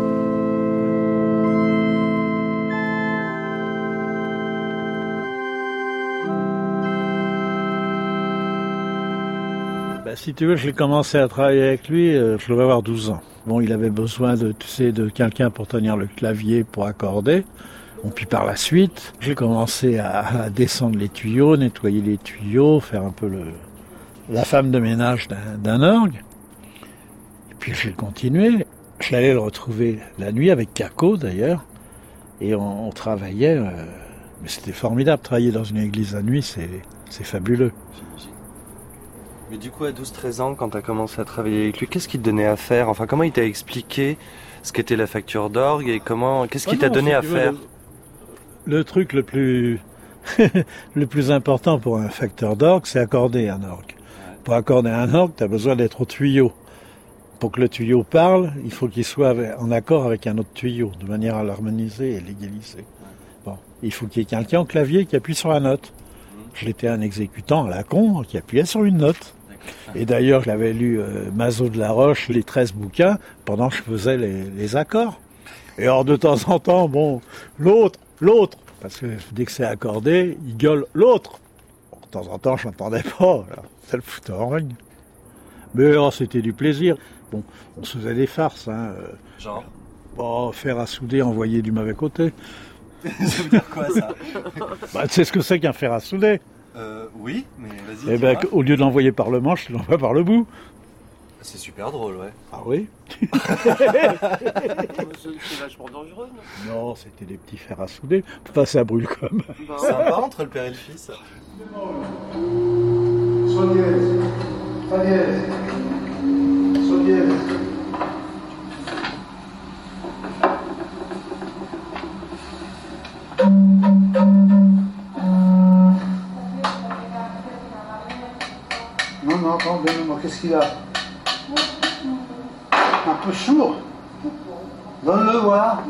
Ben, si tu veux, j'ai commencé à travailler avec lui, je devais avoir 12 ans. Bon, il avait besoin de quelqu'un pour tenir le clavier, pour accorder. Bon, puis par la suite, j'ai commencé à descendre les tuyaux, nettoyer les tuyaux, faire un peu la femme de ménage d'un orgue. Et puis j'ai continué. J'allais le retrouver la nuit avec Kako d'ailleurs. Et on travaillait. Mais c'était formidable. Travailler dans une église la nuit, c'est fabuleux. Mais du coup, à 12-13 ans, quand tu as commencé à travailler avec lui, qu'est-ce qu'il te donnait à faire? Enfin, comment il t'a expliqué ce qu'était la facture d'orgue et qu'est-ce qu'il t'a donné à faire? Le truc le plus le plus important pour un facteur d'orgue, c'est accorder un orgue. Pour accorder un orgue, tu as besoin d'être au tuyau. Pour que le tuyau parle, il faut qu'il soit en accord avec un autre tuyau, de manière à l'harmoniser et l'égaliser. Bon, il faut qu'il y ait quelqu'un au clavier qui appuie sur la note. J'étais un exécutant à la con qui appuyait sur une note. Et d'ailleurs, j'avais lu Mazot de la Roche, les 13 bouquins, pendant que je faisais les accords. Et alors, de temps en temps, bon, l'autre, parce que dès que c'est accordé, il gueule l'autre. De temps en temps, je n'entendais pas, ça le foutait en règne. Mais oh, c'était du plaisir. Bon, on se faisait des farces, hein. Genre? Bon, faire à souder, envoyer du mauvais côté. Ça veut dire quoi, ça? Bah, tu sais ce que c'est qu'un fer à souder? Oui, mais vas-y. Eh ben, au lieu de l'envoyer par le manche, tu l'envoies par le bout. C'est super drôle, ouais. Ah oui? C'est vachement dangereux, non? Non, c'était des petits fers à souder. Enfin, ça brûle quand même. C'est sympa entre le père et le fils. Sol dièse, fa dièse, sol dièse. Non, attendez, qu'est-ce qu'il a? Un peu sourd. Donne-le voir.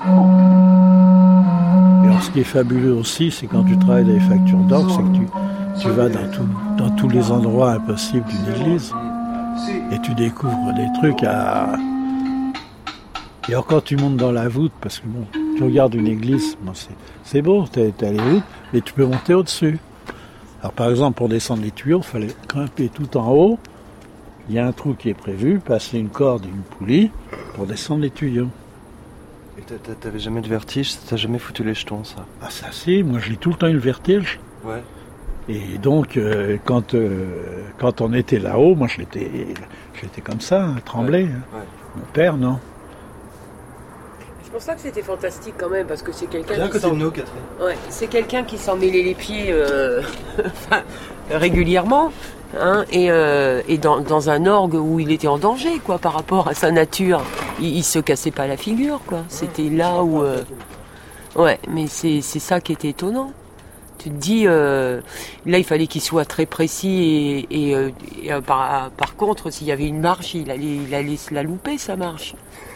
Et alors, ce qui est fabuleux aussi, c'est quand tu travailles dans les factures d'orgue, Tu vas dans tous les endroits impossibles d'une église et tu découvres des trucs à... Et encore tu montes dans la voûte, parce que bon, tu regardes une église, bon, c'est beau, t'as les voûtes, mais tu peux monter au-dessus. Alors par exemple, pour descendre les tuyaux, il fallait grimper tout en haut. Il y a un trou qui est prévu, passer une corde et une poulie pour descendre les tuyaux. Et t'avais jamais de vertige? Ça t'a jamais foutu les jetons, ça? Ah ça si, moi j'ai tout le temps eu le vertige. Ouais. Et donc, quand on était là-haut, moi j'étais comme ça, tremblé. Ouais. Ouais. Mon père, non. C'est pour ça que c'était fantastique quand même, parce que c'est quelqu'un qui côté de nous, Catherine. Ouais, c'est quelqu'un qui s'en mêlait les pieds régulièrement, hein, et dans un orgue où il était en danger, quoi, par rapport à sa nature. Il se cassait pas la figure, quoi. C'était là où... Ouais, mais c'est ça qui était étonnant. Tu te dis, là il fallait qu'il soit très précis et par contre, s'il y avait une marche, il allait se la louper, sa marche.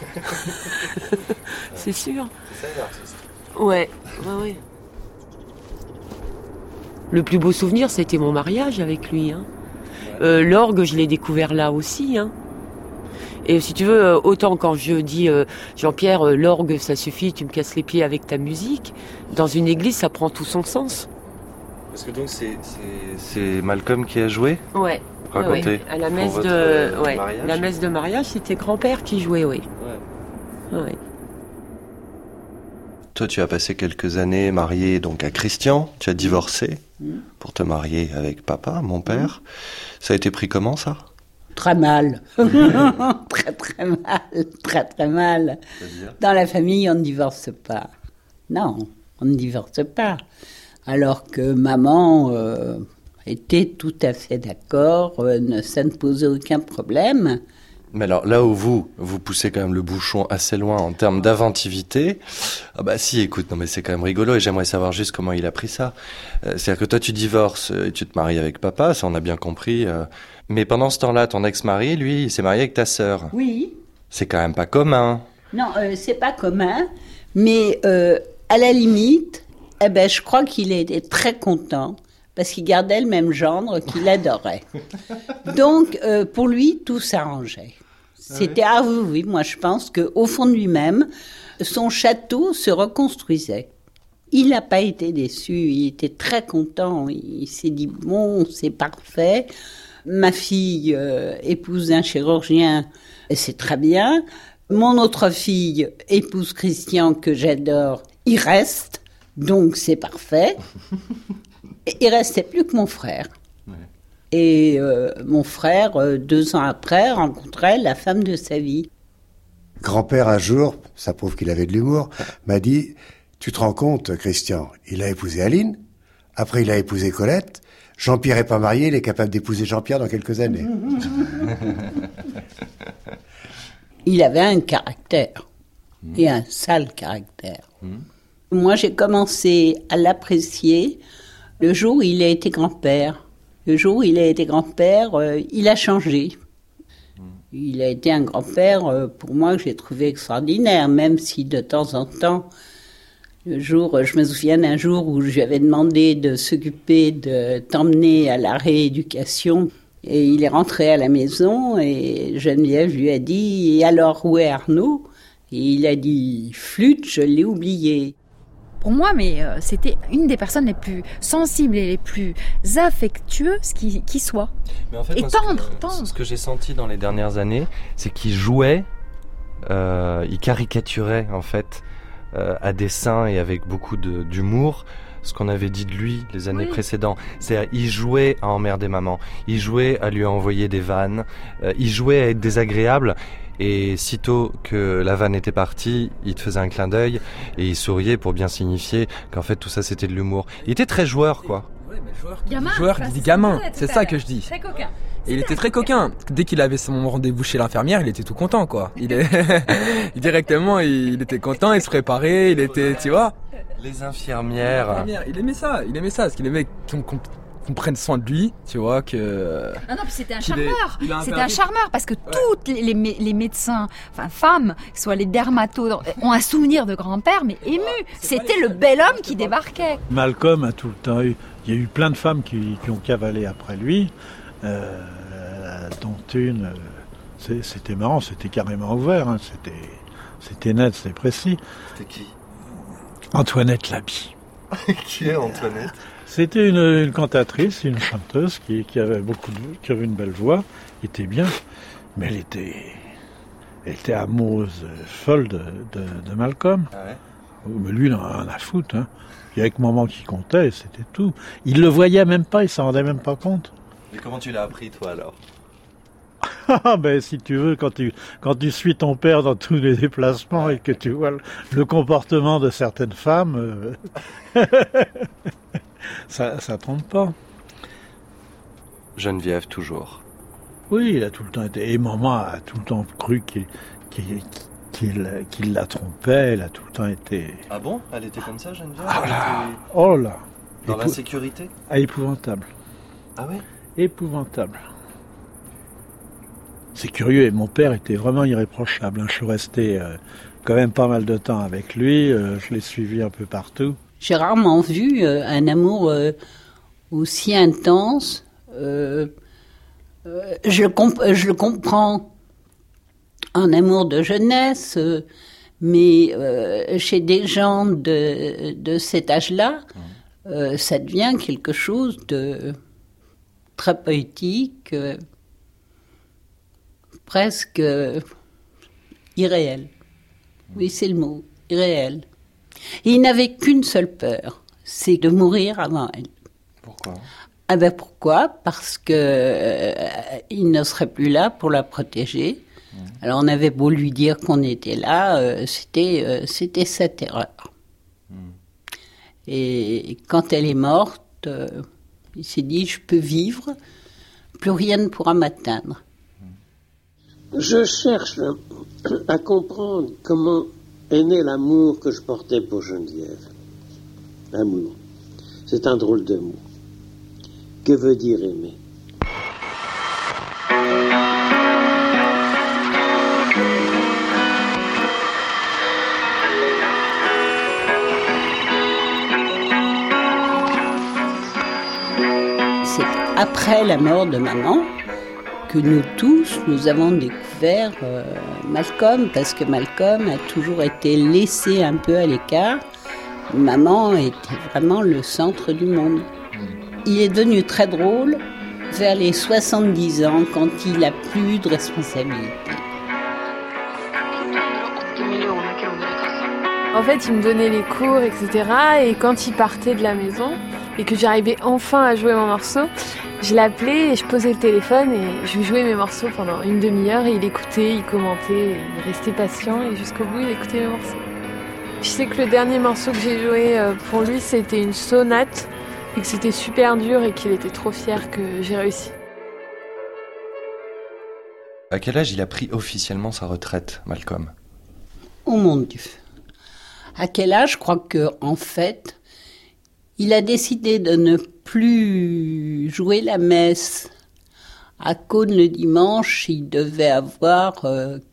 C'est sûr. C'est ça l'artiste. Ouais. Le plus beau souvenir, c'était mon mariage avec lui. Hein. L'orgue, je l'ai découvert là aussi. Hein. Et si tu veux, autant quand je dis Jean-Pierre, l'orgue, ça suffit, tu me casses les pieds avec ta musique. Dans une église, ça prend tout son sens. Parce que donc c'est Malcolm qui a joué? Ouais. Racontez. Ouais. À la messe la messe de mariage, c'était grand-père qui jouait, oui. Ouais. Toi, tu as passé quelques années mariée donc à Christian. Tu as divorcé pour te marier avec papa, mon père. Ça a été pris comment, ça? Très mal. Très mal. Dans la famille, on ne divorce pas. Non, on ne divorce pas. Alors que maman était tout à fait d'accord, ça ne posait aucun problème. Mais alors, là où vous poussez quand même le bouchon assez loin en termes d'inventivité, ah bah si, écoute, non mais c'est quand même rigolo et j'aimerais savoir juste comment il a pris ça. C'est-à-dire que toi, tu divorces et tu te maries avec papa, ça on a bien compris. Mais pendant ce temps-là, ton ex-mari, lui, il s'est marié avec ta sœur. Oui. C'est quand même pas commun. Non, c'est pas commun, mais à la limite, je crois qu'il était très content parce qu'il gardait le même gendre qu'il adorait. Donc, pour lui, tout s'arrangeait. C'était, oui, moi je pense qu'au fond de lui-même, son château se reconstruisait. Il n'a pas été déçu, il était très content, il s'est dit, bon, c'est parfait, ma fille épouse un chirurgien, et c'est très bien, mon autre fille épouse Christian, que j'adore, il reste, donc c'est parfait. Et il restait plus que mon frère. Et mon frère, 2 ans après, rencontrait la femme de sa vie. Grand-père, un jour, ça prouve qu'il avait de l'humour, m'a dit, tu te rends compte, Christian, il a épousé Aline, après il a épousé Colette, Jean-Pierre n'est pas marié, il est capable d'épouser Jean-Pierre dans quelques années. Il avait un caractère, et un sale caractère. Moi, j'ai commencé à l'apprécier le jour où il a été grand-père. Le jour où il a été grand-père, il a changé. Il a été un grand-père, pour moi, que j'ai trouvé extraordinaire, même si de temps en temps, je me souviens d'un jour où je lui avais demandé de s'occuper de t'emmener à la rééducation. Et il est rentré à la maison et Geneviève lui a dit « Et alors, où est Arnaud ?» Et il a dit « Flûte, je l'ai oublié ». Pour moi, c'était une des personnes les plus sensibles et les plus affectueuses qui soit. Mais en fait, et moi, tendre. Ce que j'ai senti dans les dernières années, c'est qu'il jouait, il caricaturait en fait, à dessein et avec beaucoup d'humour, ce qu'on avait dit de lui les années précédentes. C'est-à-dire, il jouait à emmerder maman, il jouait à lui envoyer des vannes, il jouait à être désagréable. Et sitôt que la vanne était partie, il te faisait un clin d'œil et il souriait pour bien signifier qu'en fait tout ça c'était de l'humour. Il était très joueur, quoi. Ouais, mais joueur qui dit gamin, c'est ça que je dis. Très coquin. Et il était très coquin. Dès qu'il avait son rendez-vous chez l'infirmière, il était tout content, quoi. Directement, il était content, il se préparait, il était, tu vois. Les infirmières. Il aimait ça, parce qu'il aimait qu'on prenne soin de lui, tu vois, que... Ah non, puis c'était un charmeur. C'était un charmeur parce que tous les médecins, enfin femmes, soit les dermatos, ont un souvenir de grand-père, mais ému. C'était le bel homme qui débarquait. Malcolm a tout le temps eu Il y a eu plein de femmes qui ont cavalé après lui, dont une, c'était marrant, c'était carrément ouvert, hein, c'était net, c'était précis. C'était qui? Antoinette Labie. Qui est Antoinette? C'était une cantatrice, une chanteuse qui avait qui avait une belle voix, qui était bien, mais elle était amoureuse folle de Malcolm. Ah ouais? Mais lui, il en a rien à foutre. Hein. Il y avait que maman qui comptait, c'était tout. Il le voyait même pas, il s'en rendait même pas compte. Et comment tu l'as appris, toi, alors? Ah ben si tu veux, quand tu suis ton père dans tous les déplacements et que tu vois le comportement de certaines femmes, ça trompe pas. Geneviève, toujours. Oui, il a tout le temps été... Et maman a tout le temps cru qu'il la trompait, elle a tout le temps été... Ah bon? Elle était comme ça, Geneviève? Ah là! Oh là! Dans l'insécurité? Ah, épouvantable. Ah ouais? Épouvantable. C'est curieux, et mon père était vraiment irréprochable. Hein. Je suis resté quand même pas mal de temps avec lui, je l'ai suivi un peu partout. J'ai rarement vu un amour aussi intense. Je le comprends en amour de jeunesse, mais chez des gens de cet âge-là, ça devient quelque chose de très poétique, presque irréel. Oui, c'est le mot, irréel. Et il n'avait qu'une seule peur, c'est de mourir avant elle. Pourquoi? Ah ben pourquoi? Parce que il ne serait plus là pour la protéger. Alors on avait beau lui dire qu'on était là, c'était sa terreur. Et quand elle est morte, il s'est dit je peux vivre, plus rien ne pourra m'atteindre. Je cherche à comprendre comment est né l'amour que je portais pour Geneviève. L'amour, c'est un drôle de mot. Que veut dire aimer? C'est après la mort de maman que nous tous, nous avons découvert Malcolm, parce que Malcolm a toujours été laissé un peu à l'écart. Maman était vraiment le centre du monde. Il est devenu très drôle vers les 70 ans, quand il n'a plus de responsabilité. En fait, il me donnait les cours, etc. Et quand il partait de la maison, et que j'arrivais enfin à jouer mon morceau, je l'appelais et je posais le téléphone et je lui jouais mes morceaux pendant une demi-heure et il écoutait, il commentait, il restait patient et jusqu'au bout il écoutait mes morceaux. Je sais que le dernier morceau que j'ai joué pour lui c'était une sonate et que c'était super dur et qu'il était trop fier que j'ai réussi. À quel âge il a pris officiellement sa retraite, Malcolm? Oh mon Dieu! À quel âge? Je crois qu'en fait, il a décidé de ne plus jouer la messe. À Caunes le dimanche, il devait avoir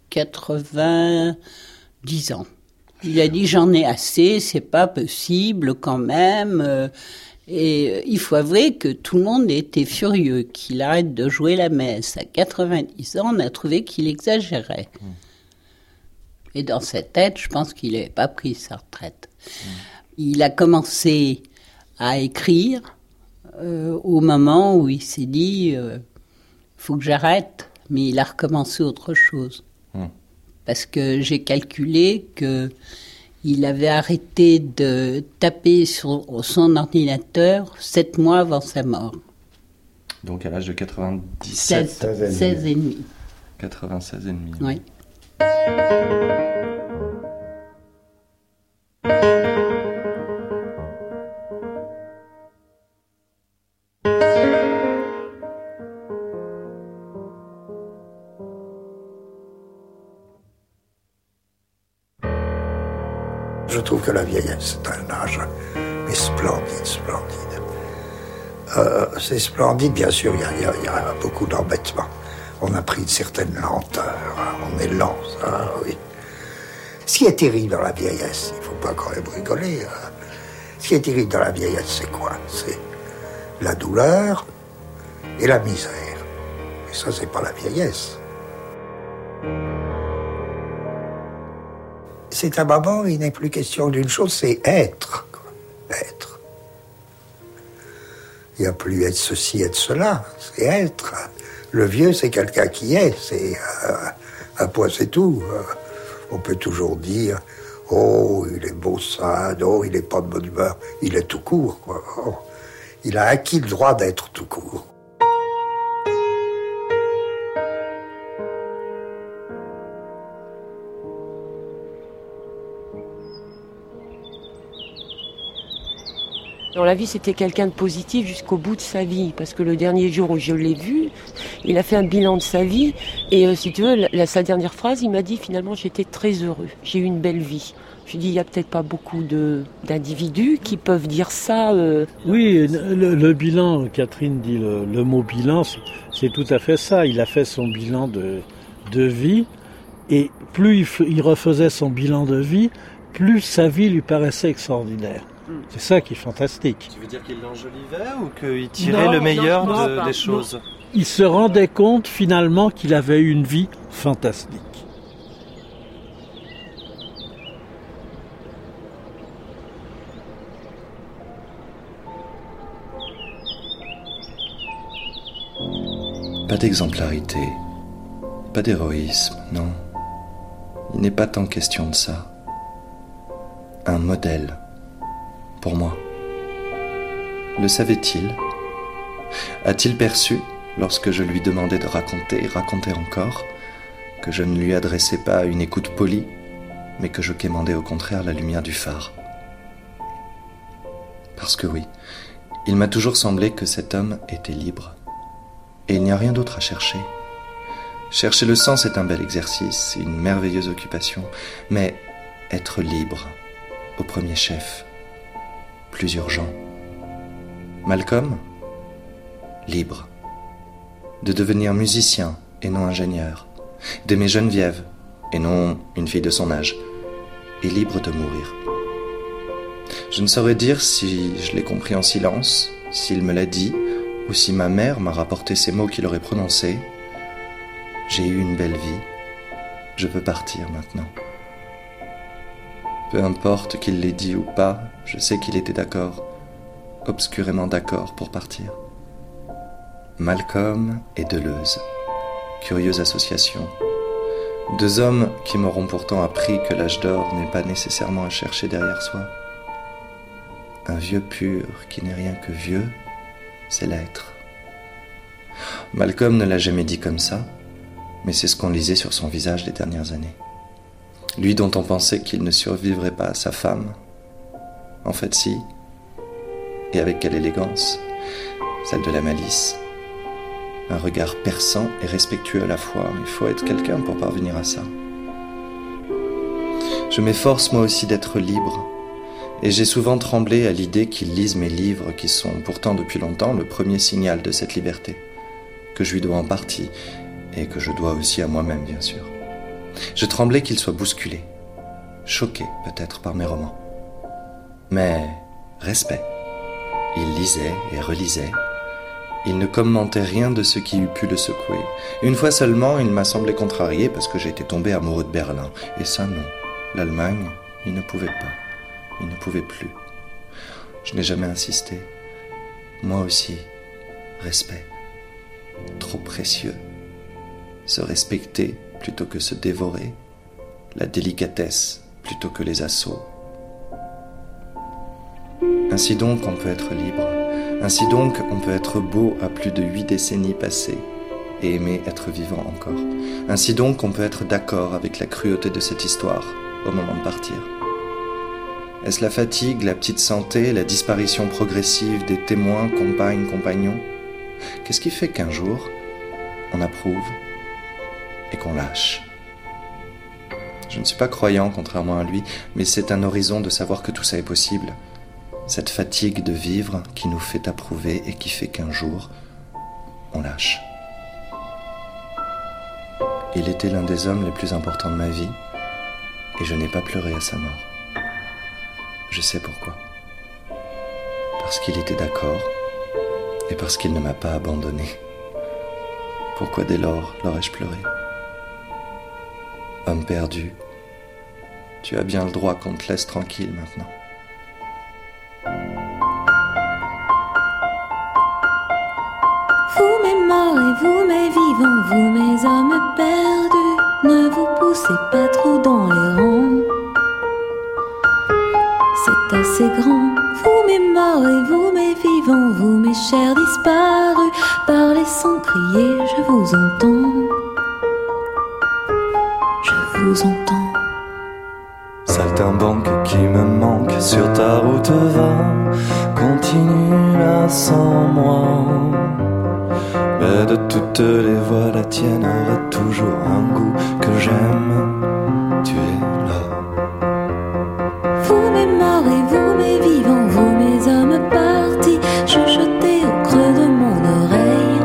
90 ans. Il a dit j'en ai assez, c'est pas possible quand même. Et il faut avouer que tout le monde était furieux qu'il arrête de jouer la messe. À 90 ans, on a trouvé qu'il exagérait. Et dans sa tête, je pense qu'il n'avait pas pris sa retraite. Il a commencé à écrire au moment où il s'est dit faut que j'arrête, mais il a recommencé autre chose. Parce que j'ai calculé qu'il avait arrêté de taper sur son ordinateur 7 mois avant sa mort. Donc à l'âge de 97 16 et demi. 96 et demi. Oui. Je trouve que la vieillesse, c'est un âge, mais splendide, splendide. C'est splendide, bien sûr, il y a beaucoup d'embêtements. On a pris une certaine lenteur, on est lent, ça, oui. Ce qui est terrible dans la vieillesse, il ne faut pas quand même rigoler. Ce qui est terrible dans la vieillesse, c'est quoi? la douleur et la misère. Et ça, c'est pas la vieillesse. C'est un moment où il n'est plus question d'une chose, c'est être. Être. Il n'y a plus être ceci, être cela, c'est être. Le vieux, c'est quelqu'un qui est, c'est un point, c'est tout. On peut toujours dire, oh, il est maussade, oh, il n'est pas de bonne humeur. Il est tout court, quoi. Oh, il a acquis le droit d'être tout court. Dans la vie, c'était quelqu'un de positif jusqu'au bout de sa vie. Parce que le dernier jour où je l'ai vu, il a fait un bilan de sa vie. Et si tu veux, sa dernière phrase, il m'a dit finalement, j'étais très heureux. J'ai eu une belle vie. Je dis, il n'y a peut-être pas beaucoup d'individus qui peuvent dire ça. Oui, le bilan, Catherine dit le mot bilan, c'est tout à fait ça. Il a fait son bilan de vie. Et plus il refaisait son bilan de vie, plus sa vie lui paraissait extraordinaire. C'est ça qui est fantastique. Tu veux dire qu'il l'enjolivait ou qu'il tirait le meilleur des choses? Non. Il se rendait compte finalement qu'il avait eu une vie fantastique. Pas d'exemplarité, pas d'héroïsme, non. Il n'est pas tant question de ça. Un modèle. Pour moi. Le savait-il? A-t-il perçu, lorsque je lui demandais de raconter et raconter encore, que je ne lui adressais pas une écoute polie, mais que je quémandais au contraire la lumière du phare? Parce que oui, il m'a toujours semblé que cet homme était libre. Et il n'y a rien d'autre à chercher. Chercher le sens est un bel exercice, une merveilleuse occupation, mais être libre, au premier chef, plus urgent. Malcolm, libre. De devenir musicien et non ingénieur. D'aimer Geneviève et non une fille de son âge. Et libre de mourir. Je ne saurais dire si je l'ai compris en silence, s'il me l'a dit, ou si ma mère m'a rapporté ces mots qu'il aurait prononcés. J'ai eu une belle vie. Je peux partir maintenant. Peu importe qu'il l'ait dit ou pas, je sais qu'il était d'accord, obscurément d'accord pour partir. Malcolm et Deleuze. Curieuse association. Deux hommes qui m'auront pourtant appris que l'âge d'or n'est pas nécessairement à chercher derrière soi. Un vieux pur qui n'est rien que vieux, c'est l'être. Malcolm ne l'a jamais dit comme ça, mais c'est ce qu'on lisait sur son visage les dernières années. Lui dont on pensait qu'il ne survivrait pas à sa femme. En fait, si. Et avec quelle élégance. Celle de la malice. Un regard perçant et respectueux à la fois. Il faut être quelqu'un pour parvenir à ça. Je m'efforce moi aussi d'être libre. Et j'ai souvent tremblé à l'idée qu'il lise mes livres qui sont pourtant depuis longtemps le premier signal de cette liberté. Que je lui dois en partie. Et que je dois aussi à moi-même, bien sûr. Je tremblais qu'il soit bousculé, choqué peut-être par mes romans. Mais respect. Il lisait et relisait. Il ne commentait rien de ce qui eût pu le secouer. Une fois seulement, il m'a semblé contrarié parce que j'étais tombé amoureux de Berlin. Et ça, non. L'Allemagne, il ne pouvait pas. Il ne pouvait plus. Je n'ai jamais insisté. Moi aussi, respect. Trop précieux. Se respecter plutôt que se dévorer, la délicatesse plutôt que les assauts. Ainsi donc on peut être libre, ainsi donc on peut être beau à plus de 8 décennies passées et aimer être vivant encore. Ainsi donc on peut être d'accord avec la cruauté de cette histoire au moment de partir. Est-ce la fatigue, la petite santé, la disparition progressive des témoins, compagnes, compagnons? Qu'est-ce qui fait qu'un jour on approuve et qu'on lâche? Je ne suis pas croyant, contrairement à lui, mais c'est un horizon de savoir que tout ça est possible. Cette fatigue de vivre qui nous fait approuver et qui fait qu'un jour, on lâche. Il était l'un des hommes les plus importants de ma vie, et je n'ai pas pleuré à sa mort. Je sais pourquoi. Parce qu'il était d'accord, et parce qu'il ne m'a pas abandonné. Pourquoi dès lors l'aurais-je pleuré? Homme perdu, tu as bien le droit qu'on te laisse tranquille maintenant. Vous mes morts et vous mes vivants, vous mes hommes perdus, ne vous poussez pas trop dans les rangs. C'est assez grand. Vous mes morts et vous mes vivants, vous mes chers disparus, parlez sans crier, je vous entends. Je vous entends. Saltimbanque qui me manque sur ta route va, continue là sans moi. Mais de toutes les voix, la tienne aura toujours un goût que j'aime. Tu es là. Vous mes morts et vous mes vivants, vous mes hommes partis, chuchotez au creux de mon oreille.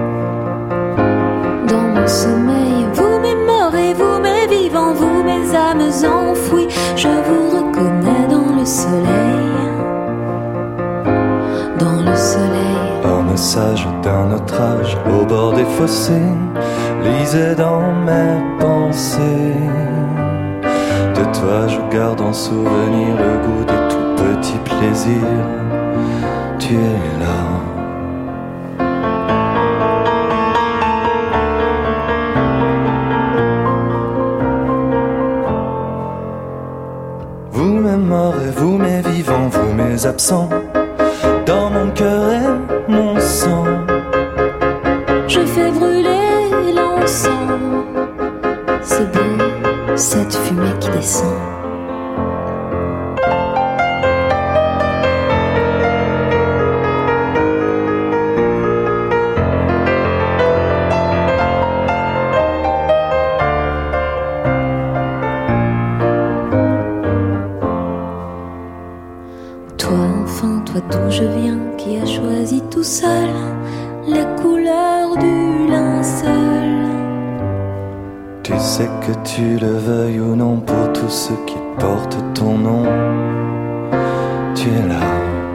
Dans mon sommeil, vous mes morts et vous mes vivants, vous mes âmes enfouies, je vous reconnais dans le soleil. Dans le soleil. Homme sage d'un autre âge, au bord des fossés, lisais dans mes pensées. De toi je garde en souvenir le goût des tout petits plaisirs. Tu es là. Vous mes morts et vous mes vivants, vous mes absents, dans mon cœur et mon sang. Je fais brûler l'encens. C'est beau, cette fumée qui descend. Toi enfin, toi d'où je viens, qui a choisi tout seul la couleur du linceul. Tu sais que tu le veuilles ou non, pour tous ceux qui portent ton nom, tu es là.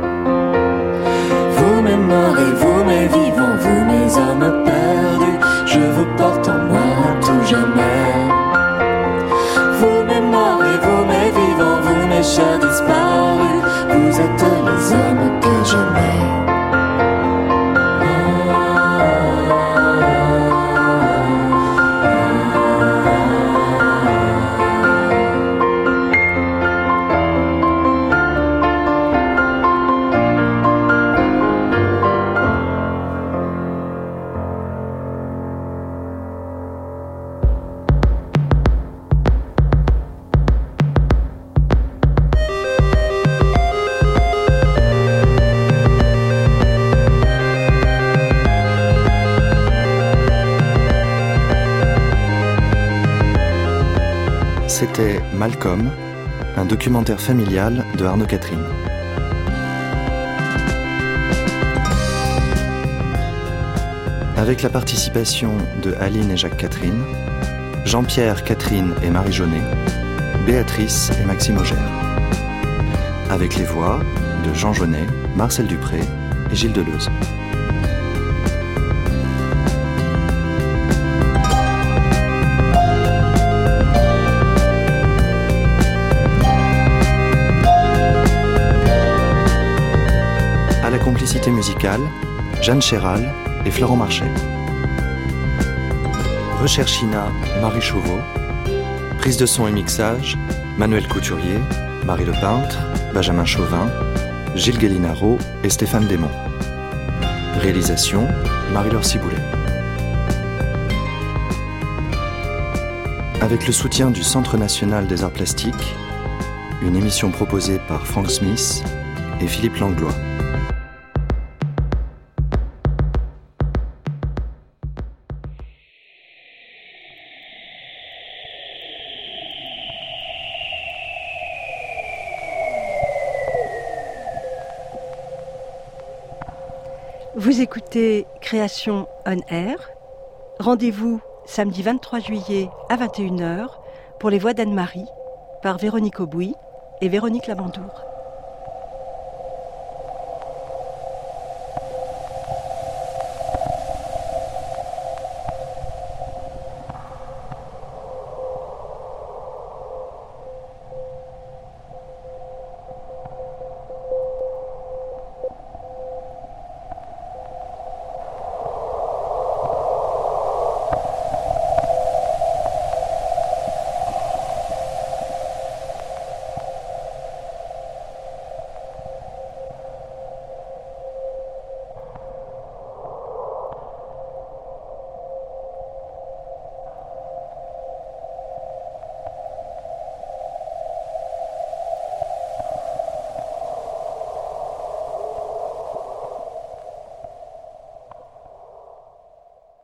Vous mes morts et vous mes vivants, vous mes hommes perdus, je vous porte en moi à tout jamais. Vous mes morts et vous mes vivants, vous mes chers disparus, vous êtes les hommes que j'aimais. C'était Malcolm, un documentaire familial de Arnaud Catherine. Avec la participation de Aline et Jacques Catherine, Jean-Pierre, Catherine et Marie Jaunet, Béatrice et Maxime Augère. Avec les voix de Jean Jaunet, Marcel Dupré et Gilles Deleuze. Complicité musicale, Jeanne Chéral et Florent Marchais. Recherche INA, Marie Chauveau. Prise de son et mixage, Manuel Couturier, Marie Lepeintre, Benjamin Chauvin, Gilles Guélinaro et Stéphane Desmond. Réalisation, Marie-Laure Ciboulet. Avec le soutien du Centre national des arts plastiques, une émission proposée par Frank Smith et Philippe Langlois. Vous écoutez Création On Air. Rendez-vous samedi 23 juillet à 21h pour les voix d'Anne-Marie par Véronique Aubouy et Véronique Lamandour.